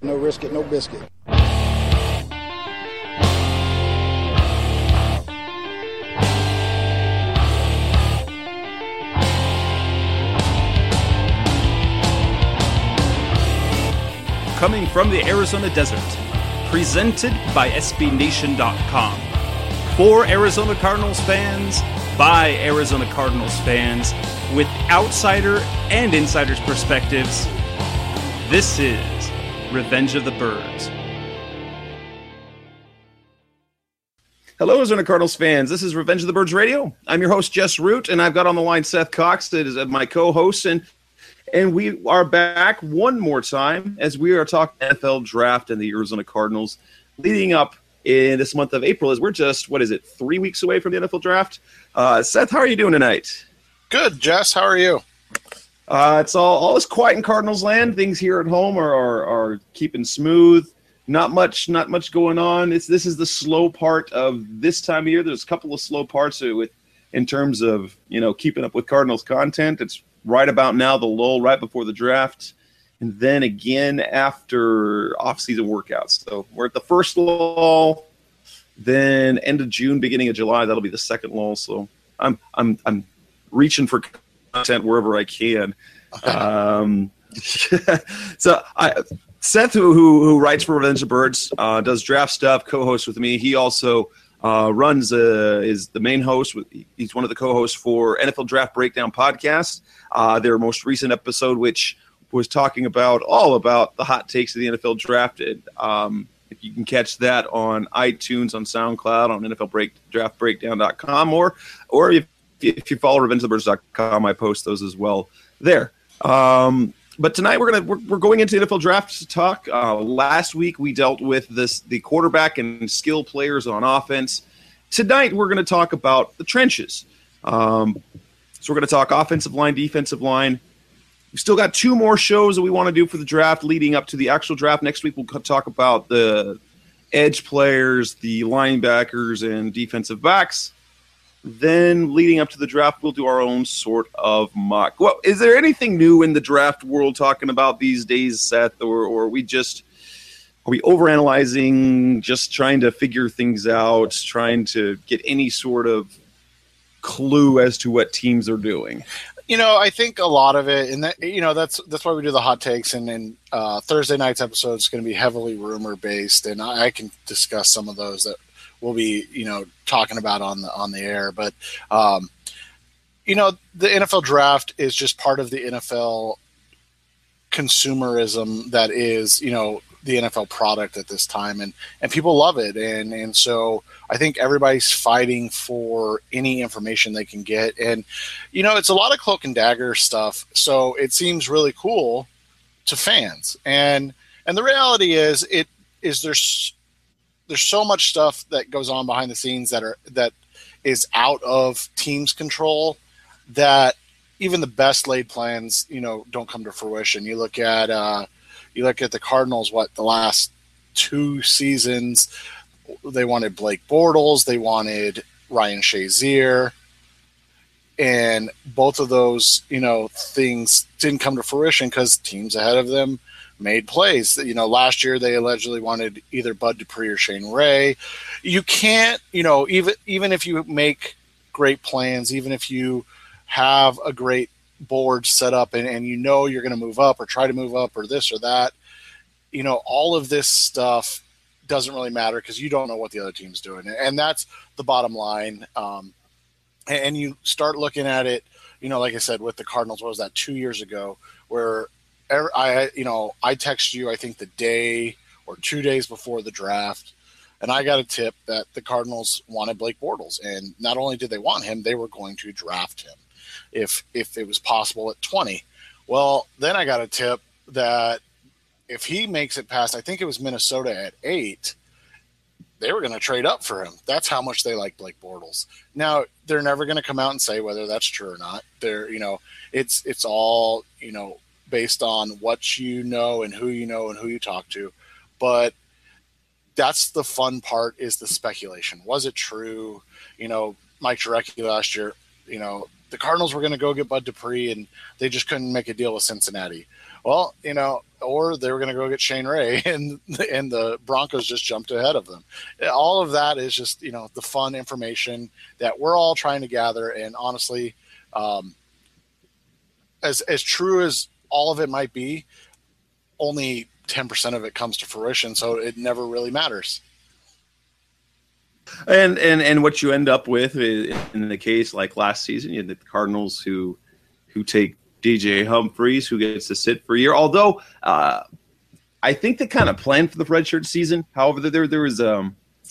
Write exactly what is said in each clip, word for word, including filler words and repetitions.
No risk it, no biscuit. Coming from the Arizona desert, presented by S B Nation dot com. For Arizona Cardinals fans, by Arizona Cardinals fans, with outsider and insider's perspectives, this is Revenge of the Birds. Hello, Arizona Cardinals fans. This is Revenge of the Birds Radio. I'm your host, Jess Root, and I've got on the line Seth Cox, that is my co-host, and And we are back one more time as we are talking N F L draft and the Arizona Cardinals leading up in this month of April, as we're just, what is it, three weeks away from the N F L draft. Uh, Seth, how are you doing tonight? Good, Jess. How are you? Uh, it's all, all is quiet in Cardinals land. Things here at home are, are, are keeping smooth. Not much, not much going on. It's, this is the slow part of this time of year. There's a couple of slow parts with, in terms of, you know, keeping up with Cardinals content. It's right about now, the lull right before the draft, and then again after off-season workouts. So we're at the first lull, then end of June, beginning of July. That'll be the second lull. So I'm I'm I'm reaching for content wherever I can. Um, so I, Seth, who, who who writes for Revenge of the Birds, uh, does draft stuff, co-hosts with me. He also Uh, runs uh, is the main host. With, he's one of the co-hosts for N F L Draft Breakdown podcast. Uh, their most recent episode, which was talking about all about the hot takes of the N F L draft. And, um, if you can catch that on iTunes, on SoundCloud, on N F L Break, Draft Breakdown dot com, or or if if you follow Revenge of the Birds dot com, I post those as well there. Um, But tonight we're gonna we're, we're going into the N F L draft talk. Uh, last week we dealt with this the quarterback and skill players on offense. Tonight we're going to talk about the trenches. Um, so we're going to talk offensive line, defensive line. We've still got two more shows that we want to do for the draft leading up to the actual draft. Next week we'll talk about the edge players, the linebackers, and defensive backs. Then, leading up to the draft, we'll do our own sort of mock. Well, is there anything new in the draft world talking about these days, Seth, or, or are we just are we overanalyzing, just trying to figure things out, trying to get any sort of clue as to what teams are doing? You know, I think a lot of it, and that, you know, that's that's why we do the hot takes. And then uh, Thursday night's episode is going to be heavily rumor based, and I, I can discuss some of those that we'll be, you know, talking about on the on the air. But, um, you know, the N F L draft is just part of the N F L consumerism that is, you know, the N F L product at this time. And, and people love it. And, and so I think everybody's fighting for any information they can get. And, you know, it's a lot of cloak and dagger stuff. So it seems really cool to fans. And, and the reality is it is there's, There's so much stuff that goes on behind the scenes that are that is out of teams' control that even the best laid plans, you know, don't come to fruition. You look at uh, you look at the Cardinals. What the last two seasons, they wanted Blake Bortles, they wanted Ryan Shazier, and both of those, you know, things didn't come to fruition because teams ahead of them made plays. You know, last year they allegedly wanted either Bud Dupree or Shane Ray. You can't, you know, even even if you make great plans, even if you have a great board set up and, and you know you're going to move up or try to move up or this or that, you know, all of this stuff doesn't really matter because you don't know what the other team's doing. And that's the bottom line. Um, and you start looking at it, you know, like I said, with the Cardinals, what was that, two years ago, where I, you know, I texted you, I think the day or two days before the draft, and I got a tip that the Cardinals wanted Blake Bortles. And not only did they want him, they were going to draft him if, if it was possible at twenty. Well, then I got a tip that if he makes it past, I think it was Minnesota at eight, they were going to trade up for him. That's how much they like Blake Bortles. Now, they're never going to come out and say whether that's true or not. They're, you know, it's, it's all, you know, based on what you know and who you know and who you talk to. But that's the fun part, is the speculation. Was it true? You know, Mike Jurecki last year, you know, the Cardinals were going to go get Bud Dupree and they just couldn't make a deal with Cincinnati. Well, you know, or they were going to go get Shane Ray, and and the Broncos just jumped ahead of them. All of that is just, you know, the fun information that we're all trying to gather. And honestly, um, as as true as all of it might be, only ten percent of it comes to fruition, so it never really matters. And and and what you end up with is, in the case like last season, you had the Cardinals who who take D J Humphries, who gets to sit for a year. Although uh, I think they kind of planned for the redshirt season. However, there there was um,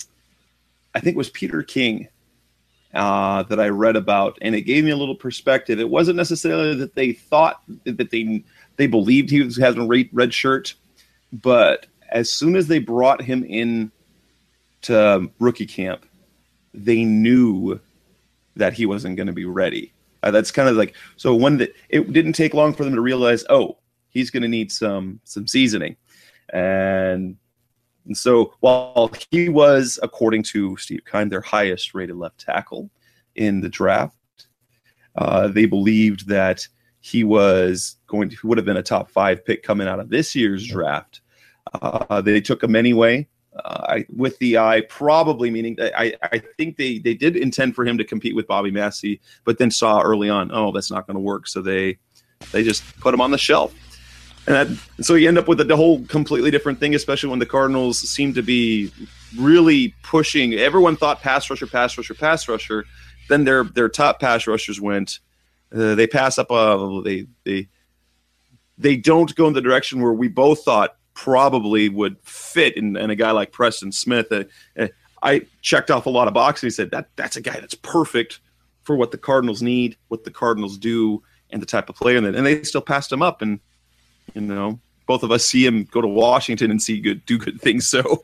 I think it was Peter King uh, that I read about, and it gave me a little perspective. It wasn't necessarily that they thought that they they believed he was having a red shirt, but as soon as they brought him in to rookie camp, they knew that he wasn't going to be ready. Uh, that's kind of like, so when the, it didn't take long for them to realize, oh, he's going to need some some seasoning. And, and so while he was, according to Steve Keim, their highest rated left tackle in the draft, uh, they believed that he was going to, would have been a top five pick coming out of this year's draft. Uh, they took him anyway. Uh, I, with the eye, probably meaning I, I think they, they did intend for him to compete with Bobby Massey, but then saw early on, oh, that's not going to work. So they they just put him on the shelf. And, that, and so you end up with a, the whole completely different thing, especially when the Cardinals seem to be really pushing. Everyone thought pass rusher, pass rusher, pass rusher. Then their their top pass rushers went. Uh, they pass up. Uh, they they they don't go in the direction where we both thought probably would fit in, in a guy like Preston Smith. Uh, uh, I checked off a lot of boxes. He said that that's a guy that's perfect for what the Cardinals need, what the Cardinals do, and the type of player. And, and they still passed him up. And, you know, both of us see him go to Washington and see good, do good things. So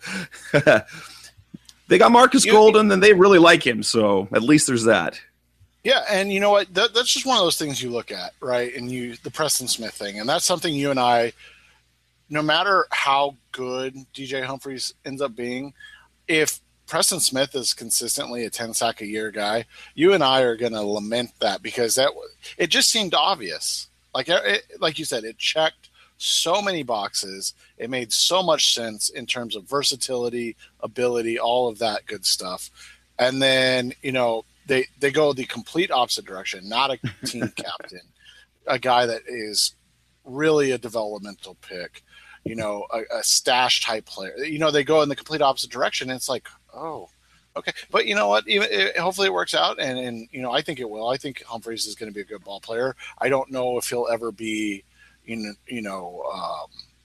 they got Marcus you Golden, know, and they really like him. So at least there's that. Yeah, and you know what? That, that's just one of those things you look at, right? And you, the Preston Smith thing, and that's something you and I, no matter how good D J Humphries ends up being, if Preston Smith is consistently a ten sack a year guy, you and I are going to lament that, because that it just seemed obvious. Like it, like you said, it checked so many boxes. It made so much sense in terms of versatility, ability, all of that good stuff. And then, you know, they they go the complete opposite direction. Not a team captain, a guy that is really a developmental pick. You know, a, a stash type player. You know, they go in the complete opposite direction, and it's like, oh, okay. But you know what? Even, it, hopefully it works out, and, and you know, I think it will. I think Humphries is going to be a good ball player. I don't know if he'll ever be, you know, um,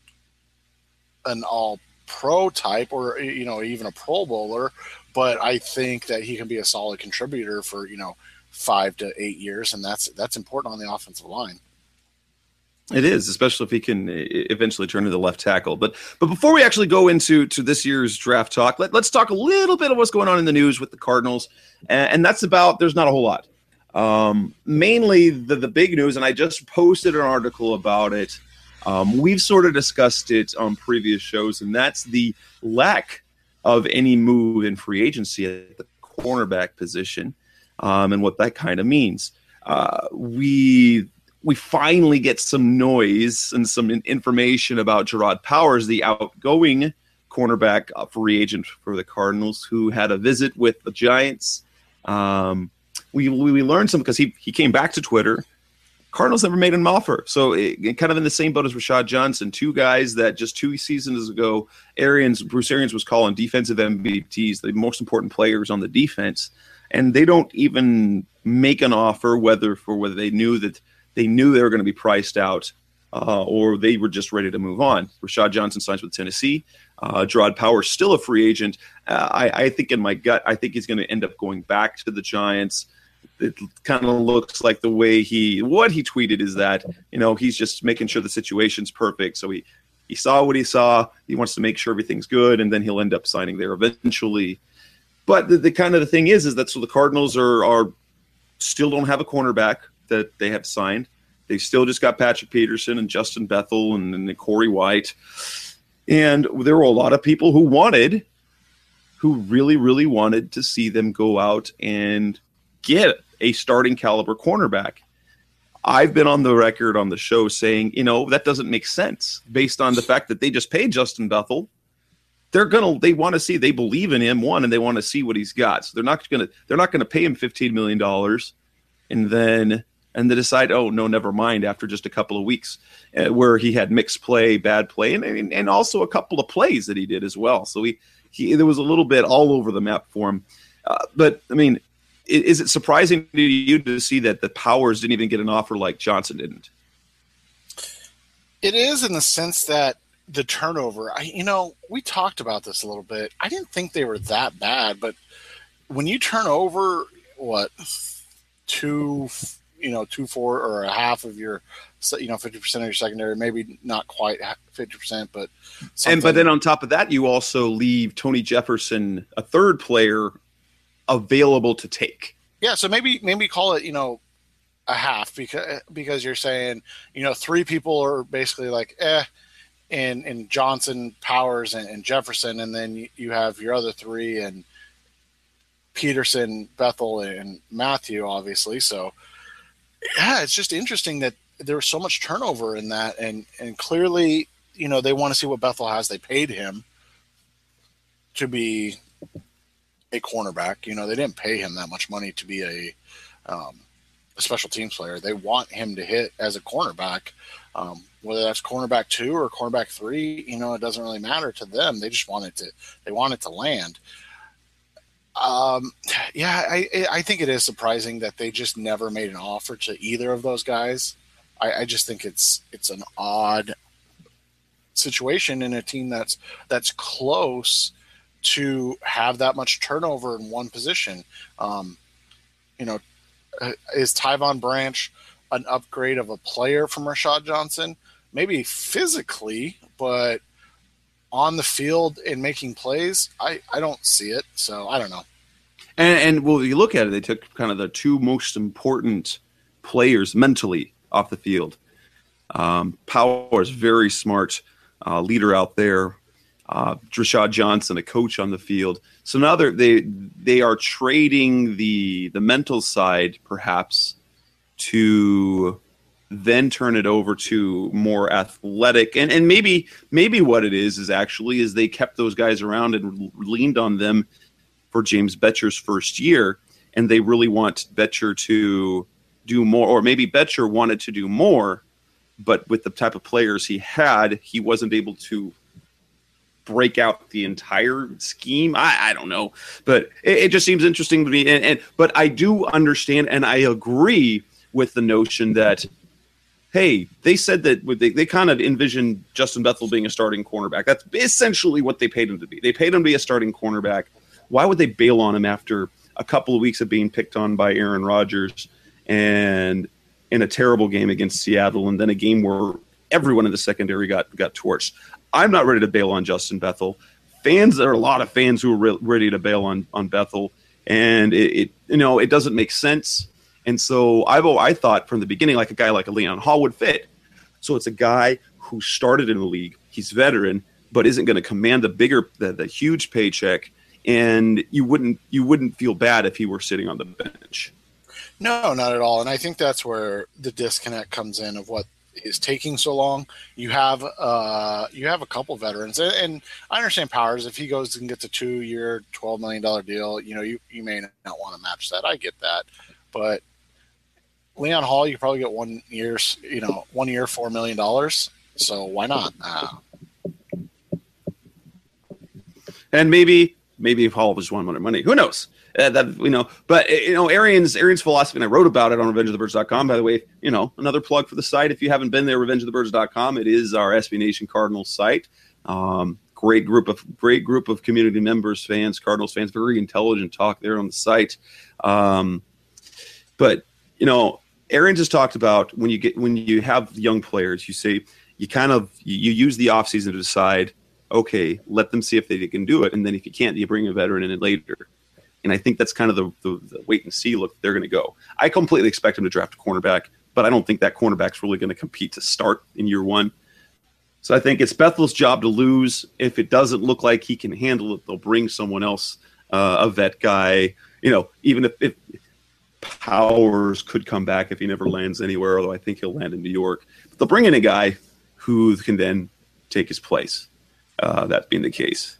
an all-pro type, or you know, even a Pro Bowler. But I think that he can be a solid contributor for, you know, five to eight years, and that's that's important on the offensive line. It is, especially if he can eventually turn to the left tackle. But but before we actually go into to this year's draft talk, let, let's talk a little bit of what's going on in the news with the Cardinals. And, and that's about, there's not a whole lot. Um, mainly the, the big news, and I just posted an article about it. Um, we've sort of discussed it on previous shows, and that's the lack of any move in free agency at the cornerback position, um, and what that kind of means. Uh, we... We finally get some noise and some information about Gerard Powers, the outgoing cornerback free agent for the Cardinals, who had a visit with the Giants. Um, we we learned some because he he came back to Twitter. Cardinals never made an offer, so it, it kind of in the same boat as Rashad Johnson, two guys that just two seasons ago, Arians Bruce Arians was calling defensive M V Ps, the most important players on the defense, and they don't even make an offer, whether for whether they knew that. They knew they were going to be priced out, uh, or they were just ready to move on. Rashad Johnson signs with Tennessee. Uh, Gerard Powers still a free agent. Uh, I, I think in my gut, I think he's going to end up going back to the Giants. It kind of looks like the way he, what he tweeted is that, you know, he's just making sure the situation's perfect. So he, he saw what he saw. He wants to make sure everything's good, and then he'll end up signing there eventually. But the, the kind of the thing is, is that so the Cardinals are are still don't have a cornerback that they have signed. They still just got Patrick Peterson and Justin Bethel and, and Corey White. And there were a lot of people who wanted, who really, really wanted to see them go out and get a starting caliber cornerback. I've been on the record on the show saying, you know, that doesn't make sense based on the fact that they just paid Justin Bethel. They're gonna, they want to see, they believe in him, one, and they want to see what he's got. So they're not gonna, they're not gonna pay him fifteen million dollars, and then and they decide, oh no, never mind. After just a couple of weeks, uh, where he had mixed play, bad play, and, and and also a couple of plays that he did as well. So he, he there was a little bit all over the map for him. Uh, but I mean, is, is it surprising to you to see that the Powers didn't even get an offer like Johnson didn't? It is, in the sense that the turnover, I, you know, we talked about this a little bit. I didn't think they were that bad, but when you turn over, what, two, you know, two, four, or a half of your, you know, fifty percent of your secondary, maybe not quite fifty percent, but something. And but then on top of that, you also leave Tony Jefferson, a third player, available to take. Yeah, so maybe maybe call it, you know, a half, because because you're saying, you know, three people are basically like, eh, in in Johnson, Powers, and, and Jefferson, and then you, you have your other three and Peterson, Bethel, and Matthew, obviously. So yeah, it's just interesting that there was so much turnover in that, and and clearly, you know, they want to see what Bethel has. They paid him to be a cornerback. You know, they didn't pay him that much money to be a um, a special teams player. They want him to hit as a cornerback. Um, whether that's cornerback two or cornerback three, you know, it doesn't really matter to them. They just want it to, they want it to land. Um, yeah, I, I think it is surprising that they just never made an offer to either of those guys. I, I just think it's, it's an odd situation in a team that's, that's close to have that much turnover in one position. Um, you know, is Tyvon Branch an upgrade of a player from Rashad Johnson? Maybe physically, but on the field and making plays, I, I don't see it. So I don't know. And, and well, you look at it, they took kind of the two most important players mentally off the field. Um, Powers, very smart uh, leader out there. Uh, Rashad Johnson, a coach on the field. So now they're, they they are trading the the mental side, perhaps, to then turn it over to more athletic. And and maybe maybe what it is is actually is they kept those guys around and leaned on them for James Betcher's first year, and they really want Betcher to do more, or maybe Betcher wanted to do more, but with the type of players he had, he wasn't able to break out the entire scheme. I, I don't know, but it, it just seems interesting to me. And, and but I do understand, and I agree with the notion that, hey, they said that they, they kind of envisioned Justin Bethel being a starting cornerback. That's essentially what they paid him to be. They paid him to be a starting cornerback. Why would they bail on him after a couple of weeks of being picked on by Aaron Rodgers and in a terrible game against Seattle, and then a game where everyone in the secondary got got torched? I'm not ready to bail on Justin Bethel. Fans, there are a lot of fans who are re- ready to bail on, on Bethel, and it, it you know it doesn't make sense. And so I've I thought from the beginning, like a guy like a Leon Hall would fit. So it's a guy who started in the league. He's veteran, but isn't going to command the bigger, the, the huge paycheck. And you wouldn't you wouldn't feel bad if he were sitting on the bench. No, not at all. And I think that's where the disconnect comes in of what is taking so long. You have uh, you have a couple veterans, and, and I understand Powers. If he goes and gets a two-year, twelve million dollars deal, you know, you, you may not want to match that. I get that, but Leon Hall, you could probably get one year, you know, one year, four million dollars. So why not? Uh, and maybe maybe if Hall just wanted more money, who knows? Uh, that you know, but you know, Arian's Arian's philosophy, and I wrote about it on revenge of the birds dot com. By the way, you know, another plug for the site. If you haven't been there, revenge of the birds dot com. It is our S B Nation Cardinals site. Um, great group of great group of community members, fans, Cardinals fans. Very intelligent talk there on the site. Um, but you know, Aaron just talked about when you get when you have young players, you say you kind of you, you use the offseason to decide. Okay, let them see if they can do it, and then if you can't, you bring a veteran in later. And I think that's kind of the, the, the wait and see look they're going to go. I completely expect them to draft a cornerback, but I don't think that cornerback's really going to compete to start in year one. So I think it's Bethel's job to lose. If it doesn't look like he can handle it, they'll bring someone else, uh, a vet guy. You know, even if, if Powers could come back if he never lands anywhere, although I think he'll land in New York. But they'll bring in a guy who can then take his place, uh, that being the case.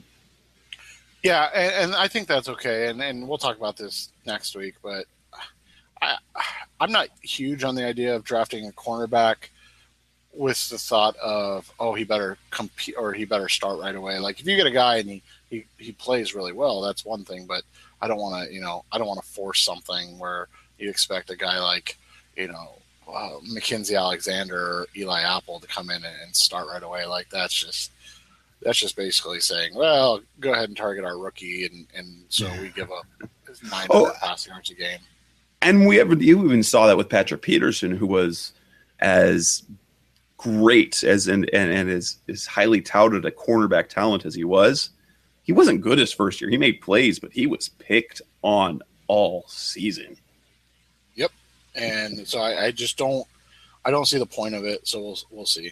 Yeah, and, and I think that's okay, and, and we'll talk about this next week, but I, I'm not huge on the idea of drafting a cornerback with the thought of, oh, he better compete or he better start right away. Like, if you get a guy and he, he, he plays really well, that's one thing, but I don't want to, you know, I don't want to force something where you expect a guy like, you know, uh, Mackenzie Alexander or Eli Apple to come in and, and start right away. Like, that's just, that's just basically saying, well, go ahead and target our rookie. And, and so we give up nine oh, passing yards a game. And we ever, you even saw that with Patrick Peterson, who was as great as and, and, and as, as highly touted a cornerback talent as he was. He wasn't good his first year. He made plays, but he was picked on all season. Yep. And so I, I just don't I don't see the point of it. So we'll we'll see.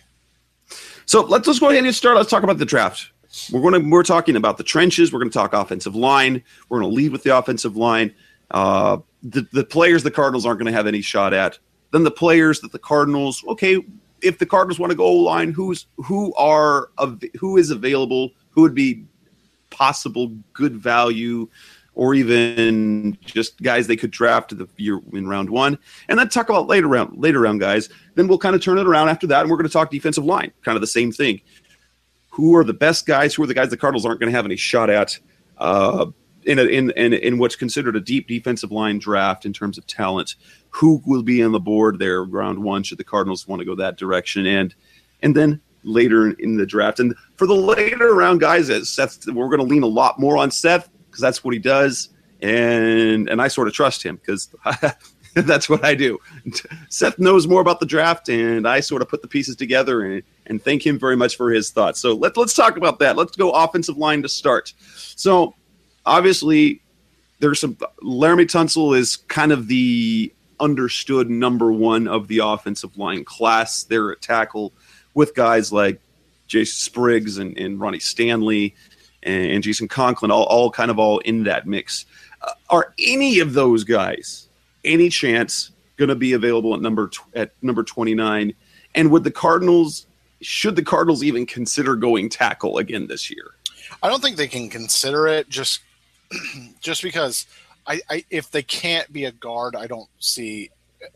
So let's let's go ahead and start. Let's talk about the draft. We're going to we're talking about the trenches. We're going to talk offensive line. We're going to lead with the offensive line. Uh, the the players the Cardinals aren't going to have any shot at. Then the players that the Cardinals, okay, if the Cardinals want to go O-line, who's who are who is available, who would be possible good value, or even just guys they could draft the year in round one, and then talk about later round later round guys. Then we'll kind of turn it around after that, and we're going to talk defensive line, kind of the same thing. Who are the best guys? Who are the guys the Cardinals aren't going to have any shot at uh, in, a, in in in what's considered a deep defensive line draft in terms of talent? Who will be on the board there round one should the Cardinals want to go that direction, and and then later in the draft. And for the later round guys, as Seth, we're going to lean a lot more on Seth because that's what he does, and and I sort of trust him because that's what I do. Seth knows more about the draft, and I sort of put the pieces together, and, and thank him very much for his thoughts. So let, let's talk about that. Let's go offensive line to start. So obviously there's some – Laramie Tunsil is kind of the understood number one of the offensive line class. They're at tackle with guys like Jason Spriggs and, and Ronnie Stanley and, and Jason Conklin, all, all kind of all in that mix. Uh, are any of those guys, any chance, going to be available at number tw- at number twenty-nine? And would the Cardinals, should the Cardinals even consider going tackle again this year? I don't think they can consider it just just because I, I if they can't be a guard, I don't see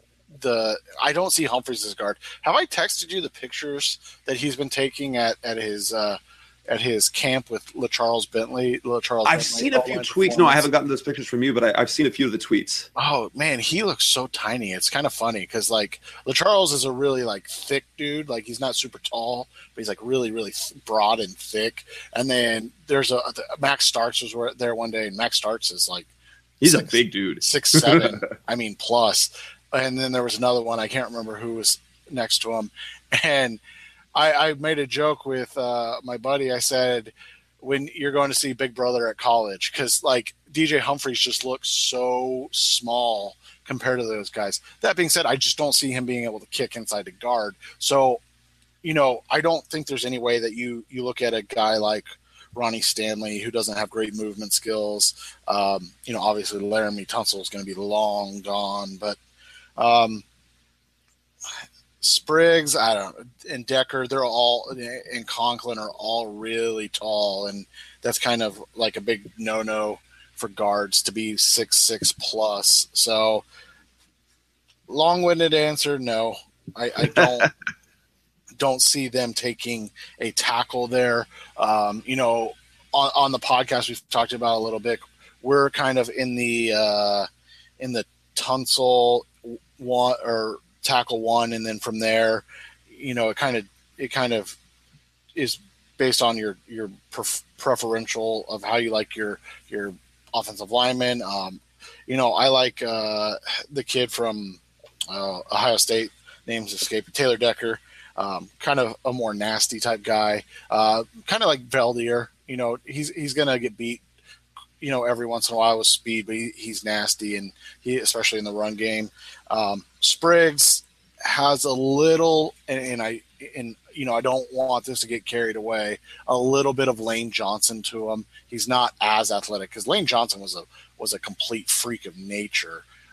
the I don't see Humphries as guard. Have I texted you the pictures that he's been taking at at his uh, at his camp with LaCharles Bentley? LaCharles I've Bentley, seen a few tweets. No, I haven't gotten those pictures from you, but I, I've seen a few of the tweets. Oh man, he looks so tiny. It's kind of funny because like LaCharles is a really like thick dude. Like he's not super tall, but he's like really really broad and thick. And then there's a Max Starks was there one day, and Max Starks is like he's six, a big dude, six seven. I mean plus. And then there was another one. I can't remember who was next to him. And I, I made a joke with uh, my buddy. I said, when you're going to see Big Brother at college, because like D J Humphries just looks so small compared to those guys. That being said, I just don't see him being able to kick inside the guard. So, you know, I don't think there's any way that you, you look at a guy like Ronnie Stanley, who doesn't have great movement skills. Um, you know, obviously Laramie Tunsil is going to be long gone, but Um, Spriggs, I don't know, and Decker, they're all, and Conklin are all really tall, and that's kind of like a big no-no for guards to be six six plus. So, long-winded answer, no. I, I don't don't see them taking a tackle there. Um, you know, on, on the podcast we've talked about a little bit, we're kind of in the uh, in the Tunsil one or tackle one, and then from there, you know, it kind of it kind of is based on your your pref- preferential of how you like your your offensive lineman. Um, you know, I like uh, the kid from uh, Ohio State, name's escaping, Taylor Decker. Um, kind of a more nasty type guy, uh, kind of like Valdir. You know, he's he's gonna get beat, you know, every once in a while with speed, but he, he's nasty, and he, especially in the run game. Um, Spriggs has a little, and, and I, and you know, I don't want this to get carried away. A little bit of Lane Johnson to him. He's not as athletic because Lane Johnson was a was a complete freak of nature.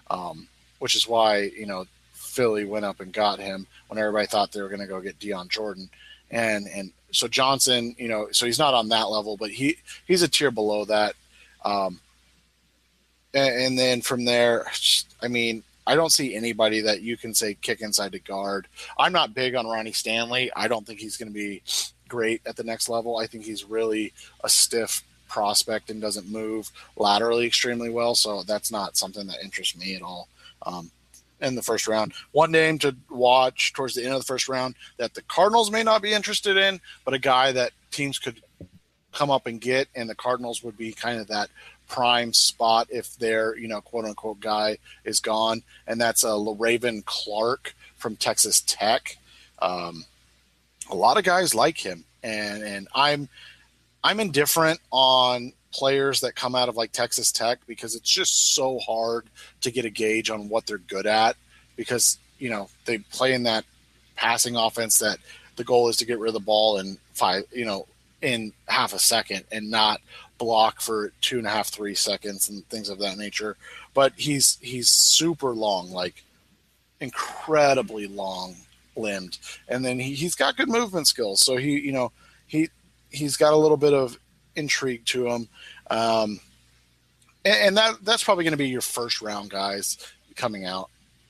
um, which is why, you know, Philly went up and got him when everybody thought they were going to go get Deion Jordan. And, and so Johnson, you know, so he's not on that level, but he, he's a tier below that. Um, and, and then from there, I mean, I don't see anybody that you can say kick inside the guard. I'm not big on Ronnie Stanley. I don't think he's going to be great at the next level. I think he's really a stiff prospect and doesn't move laterally extremely well. So that's not something that interests me at all. Um, in the first round, one name to watch towards the end of the first round that the Cardinals may not be interested in, but a guy that teams could come up and get, and the Cardinals would be kind of that prime spot if their, you know, quote unquote guy is gone. And that's a uh, LaRaven Clark from Texas Tech. Um, a lot of guys like him, and, and I'm, I'm indifferent on players that come out of like Texas Tech because it's just so hard to get a gauge on what they're good at, because, you know, they play in that passing offense that the goal is to get rid of the ball in five, you know, in half a second and not block for two and a half, three seconds and things of that nature. But he's, he's super long, like incredibly long limbed. And then he, he's got good movement skills. So he, you know, he, he's got a little bit of intrigue to him. Um, and, and that, that's probably going to be your first round guys coming out.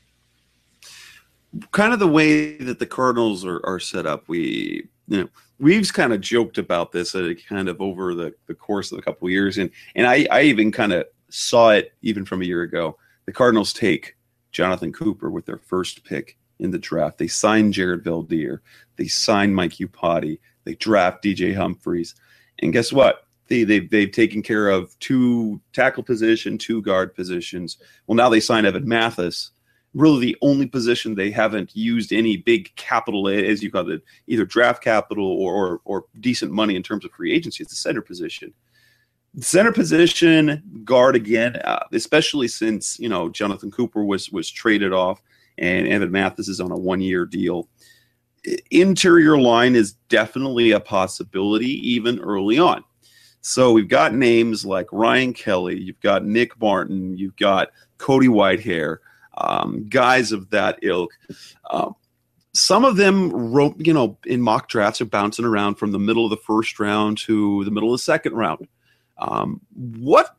Kind of the way that the Cardinals are, are set up. We, you know, we've kind of joked about this uh, kind of over the, the course of a couple of years. And, and I, I even kind of saw it even from a year ago. The Cardinals take Jonathan Cooper with their first pick in the draft. They sign Jared Veldheer. They sign Mike Iupati. They draft D J Humphries. And guess what? They, they've, they've taken care of two tackle position, two guard positions. Well, now they sign Evan Mathis. Really the only position they haven't used any big capital, as you call it, either draft capital or, or, or decent money in terms of free agency. It's the center position. The center position, guard again, uh, especially since, you know, Jonathan Cooper was was traded off and Evan Mathis is on a one-year deal. Interior line is definitely a possibility even early on. So we've got names like Ryan Kelly, you've got Nick Martin, you've got Cody Whitehair, um, guys of that ilk. Um, some of them, you know, in mock drafts are bouncing around from the middle of the first round to the middle of the second round. Um, what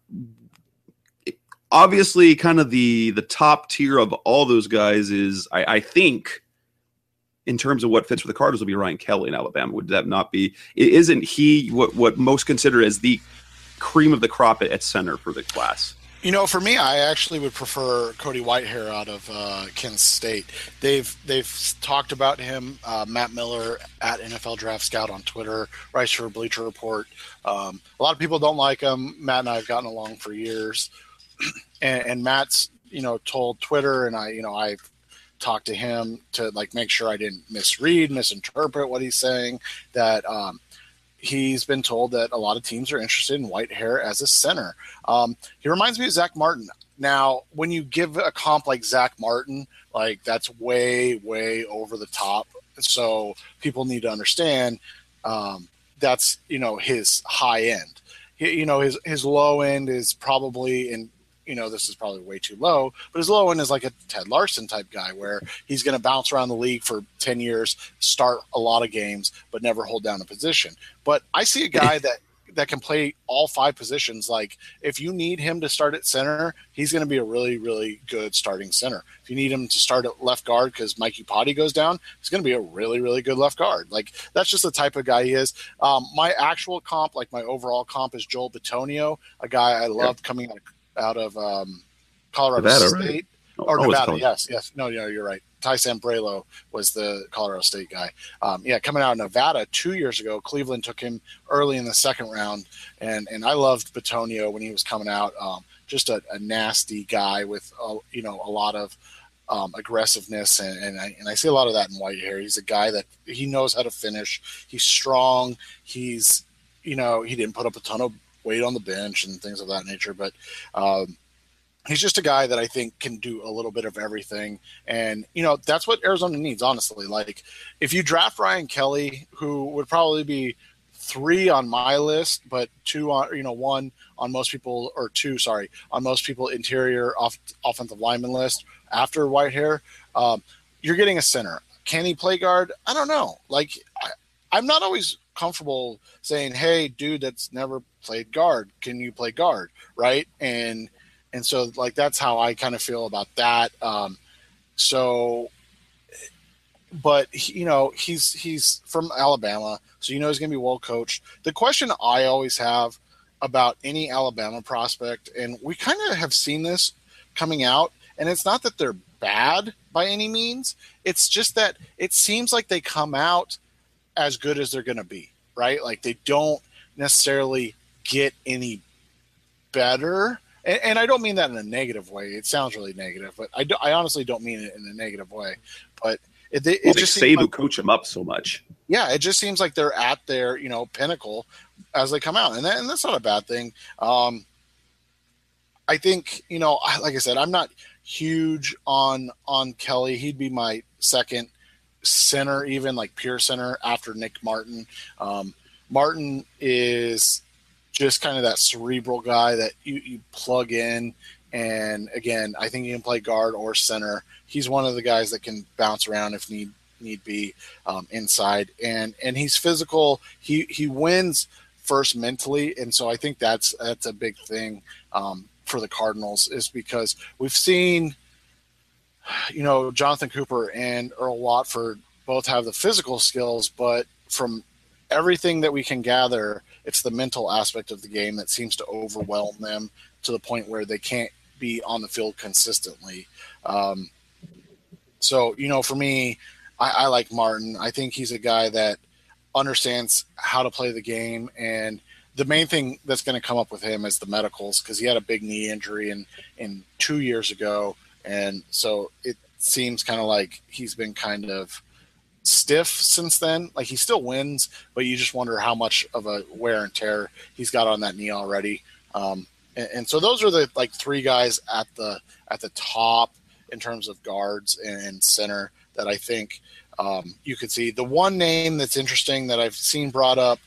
obviously kind of the the top tier of all those guys is, I, I think, in terms of what fits for the Cardinals, will be Ryan Kelly in Alabama. Would that not be? Isn't he what, what most consider as the cream of the crop at, at center for the class? You know, for me, I actually would prefer Cody Whitehair out of uh, Kansas State. They've they've talked about him. Uh, Matt Miller at N F L Draft Scout on Twitter writes for Bleacher Report. Um, a lot of people don't like him. Matt and I have gotten along for years, and, and Matt's, you know, told Twitter, and I, you know, I've talked to him to like make sure I didn't misread, misinterpret what he's saying. That um, he's been told that a lot of teams are interested in Whitehair as a center. Um, he reminds me of Zach Martin. Now, when you give a comp like Zach Martin, like that's way, way over the top. So people need to understand um, that's, you know, his high end. He, you know, his his low end is probably in. You know, this is probably way too low, but his low end is like a Ted Larson type guy where he's going to bounce around the league for ten years, start a lot of games, but never hold down a position. But I see a guy that, that can play all five positions. Like if you need him to start at center, he's going to be a really, really good starting center. If you need him to start at left guard because Mike Iupati goes down, he's going to be a really, really good left guard. Like that's just the type of guy he is. Um, my actual comp, like my overall comp is Joel Bitonio, a guy I loved yeah. coming out of out of um, Colorado Nevada, State right? or oh, Nevada. Yes, yes. No, no, you're right. Ty Sambrelo was the Colorado State guy. Um, yeah, coming out of Nevada two years ago, Cleveland took him early in the second round, and and I loved Bitonio when he was coming out. Um, just a, a nasty guy with a, you know a lot of um, aggressiveness, and and I, and I see a lot of that in Whitehair. He's a guy that he knows how to finish. He's strong. He's you know he didn't put up a ton of weight on the bench and things of that nature, but um, he's just a guy that I think can do a little bit of everything. And, you know, that's what Arizona needs, honestly. Like if you draft Ryan Kelly, who would probably be three on my list, but two on, you know, one on most people, or two, sorry, on most people interior off, offensive lineman list after Whitehair. Um, you're getting a center. Can he play guard? I don't know. Like, I, I'm not always comfortable saying, hey, dude, that's never played guard, can you play guard? Right. And, and so like, that's how I kind of feel about that. Um, so, but he, you know, he's, he's from Alabama, so, you know, he's going to be well coached. The question I always have about any Alabama prospect, and we kind of have seen this coming out, and it's not that they're bad by any means. It's just that it seems like they come out as good as they're going to be, right? Like they don't necessarily get any better. And, and I don't mean that in a negative way. It sounds really negative, but I, do, I honestly don't mean it in a negative way. But it, it, well, it just Saban like, coach them up so much. Yeah, it just seems like they're at their, you know, pinnacle as they come out, and, that, and that's not a bad thing. Um, I think, you know, like I said, I'm not huge on on Kelly. He'd be my second center, even like pure center after Nick Martin. Um, Martin is just kind of that cerebral guy that you, you plug in. And again, I think he can play guard or center. He's one of the guys that can bounce around if need need be um, inside. And and he's physical. He he wins first mentally. And so I think that's that's a big thing um, for the Cardinals, is because we've seen, you know, Jonathan Cooper and Earl Watford both have the physical skills, but from everything that we can gather, it's the mental aspect of the game that seems to overwhelm them to the point where they can't be on the field consistently. Um, so, you know, for me, I, I like Martin. I think he's a guy that understands how to play the game, and the main thing that's going to come up with him is the medicals, because he had a big knee injury in, in two years ago. And so it seems kind of like he's been kind of stiff since then. Like he still wins, but you just wonder how much of a wear and tear he's got on that knee already. Um, and, and so those are the like three guys at the at the top in terms of guards and center that I think um, you could see. The one name that's interesting that I've seen brought up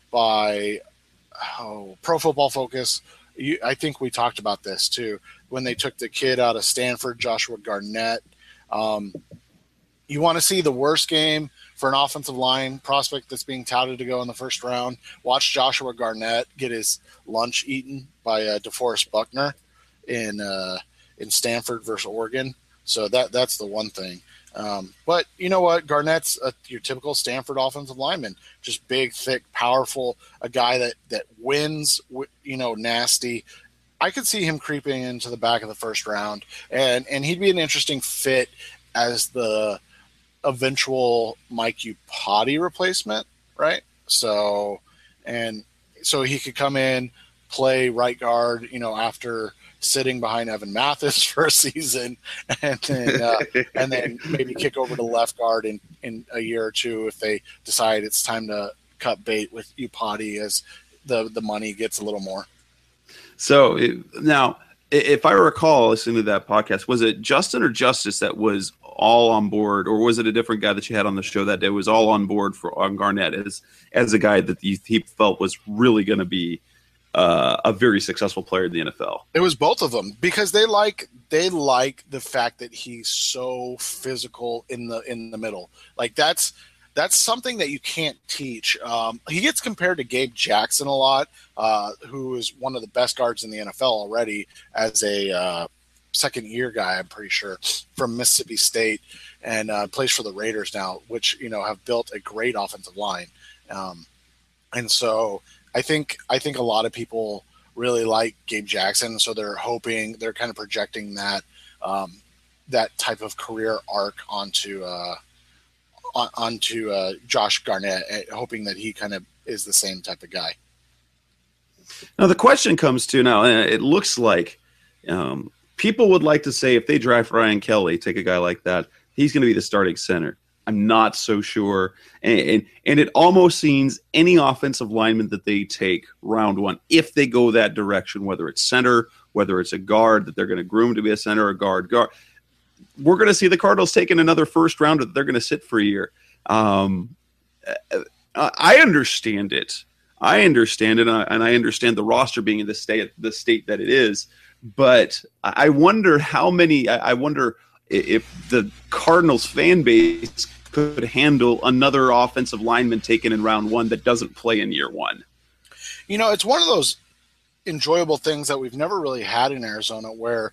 by oh, Pro Football Focus, you, I think we talked about this too, when they took the kid out of Stanford, Joshua Garnett. Um, you want to see the worst game for an offensive line prospect that's being touted to go in the first round. Watch Joshua Garnett get his lunch eaten by uh, DeForest Buckner in uh, in Stanford versus Oregon. So that that's the one thing. Um, but you know what? Garnett's a, your typical Stanford offensive lineman, just big, thick, powerful, a guy that, that wins, you know, nasty. I could see him creeping into the back of the first round, and, and he'd be an interesting fit as the eventual Mike Iupati replacement, right? So, and so he could come in, play right guard, you know, after sitting behind Evan Mathis for a season, and then uh, and then maybe kick over to left guard in, in a year or two if they decide it's time to cut bait with Iupati as the the money gets a little more. So it, now, if I recall listening to that podcast, was it Justin or Justice that was all on board, or was it a different guy that you had on the show that day was all on board for on Garnett as as a guy that he, he felt was really going to be uh, a very successful player in the N F L? It was both of them, because they like they like the fact that he's so physical in the in the middle. Like that's that's something that you can't teach. Um, he gets compared to Gabe Jackson a lot, uh, who is one of the best guards in the N F L already as a uh, second year guy, I'm pretty sure, from Mississippi State, and uh, plays for the Raiders now, which, you know, have built a great offensive line. Um, and so I think I think a lot of people really like Gabe Jackson, so they're hoping, they're kind of projecting that um, that type of career arc onto uh, on, onto uh, Josh Garnett, hoping that he kind of is the same type of guy. Now the question comes to now, and it looks like um, people would like to say if they draft Ryan Kelly, take a guy like that, he's going to be the starting center. I'm not so sure. And, and and it almost seems any offensive lineman that they take round one, if they go that direction, whether it's center, whether it's a guard that they're going to groom to be a center or guard, guard, we're going to see the Cardinals taking another first rounder that they're going to sit for a year. Um, I understand it I understand it, and I, and I understand the roster being in the state the state that it is. But I wonder how many. I wonder if the Cardinals fan base could handle another offensive lineman taken in round one that doesn't play in year one. You know, it's one of those enjoyable things that we've never really had in Arizona, where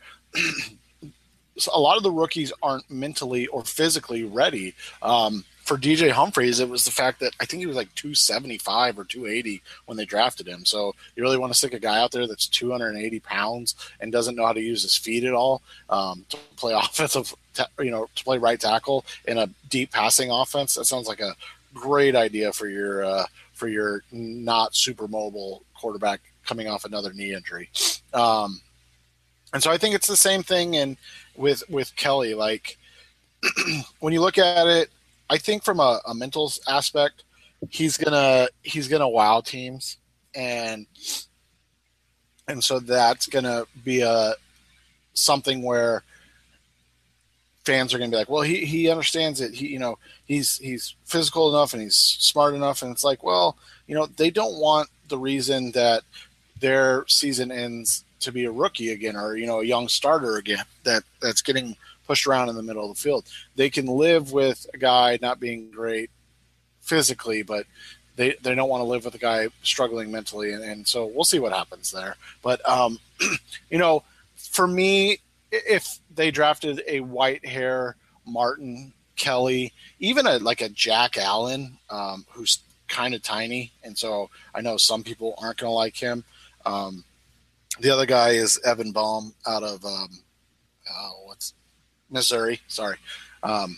a lot of the rookies aren't mentally or physically ready. Um, for D J Humphries, it was the fact that I think he was like two seventy-five or two eighty when they drafted him. So you really want to stick a guy out there that's two hundred eighty pounds and doesn't know how to use his feet at all um, to play offensive, you know, to play right tackle in a deep passing offense. That sounds like a great idea for your uh, for your not super mobile quarterback coming off another knee injury. Um, and so I think it's the same thing in with with Kelly. Like when you look at it, I think from a, a mental aspect, he's gonna he's gonna wow teams, and and so that's gonna be a something where fans are gonna be like, well, he, he understands it. He you know he's he's physical enough and he's smart enough, and it's like, well, you know, they don't want the reason that their season ends to be a rookie again, or you know, a young starter again that that's getting pushed around in the middle of the field. They can live with a guy not being great physically, but they, they don't want to live with a guy struggling mentally. And, and so we'll see what happens there. But, um, you know, for me, if they drafted a white hair Martin Kelly, even a, like a Jack Allen, um, who's kind of tiny. And so I know some people aren't going to like him. Um, the other guy is Evan Baum out of, um, uh, what's, Missouri, sorry, um,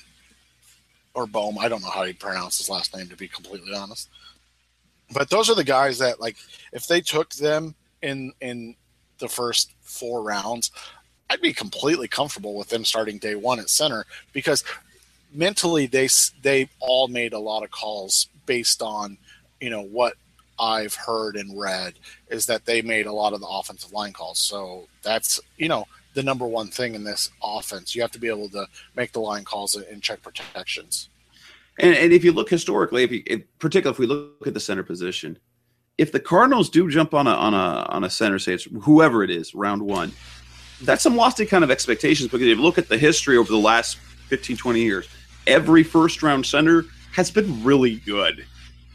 or Bohm. I don't know how he pronounced his last name, to be completely honest. But those are the guys that, like, if they took them in in the first four rounds, I'd be completely comfortable with them starting day one at center, because mentally they they all made a lot of calls based on, you know, what I've heard and read is that they made a lot of the offensive line calls. So that's, you know, the number one thing in this offense. You have to be able to make the line calls and check protections. And, and if you look historically, if you, if, particularly if we look at the center position, if the Cardinals do jump on a on a on a center, say it's whoever it is, round one, that's some lofty kind of expectations, because if you look at the history over the last fifteen, twenty years, every first round center has been really good.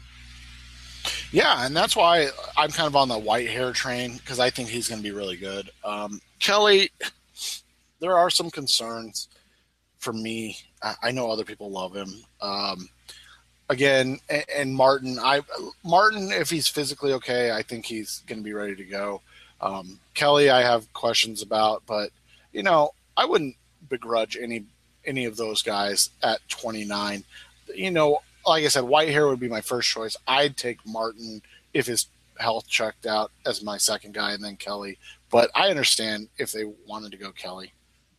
Yeah, and that's why I'm kind of on the white hair train, because I think he's going to be really good. Um, Kelly, there are some concerns for me. I, I know other people love him. Um, again, and, and Martin, I Martin, if he's physically okay, I think he's going to be ready to go. Um, Kelly, I have questions about, but you know, I wouldn't begrudge any any of those guys at twenty-nine. You know, like I said, white hair would be my first choice. I'd take Martin if his health checked out as my second guy, and then Kelly. But I understand if they wanted to go Kelly.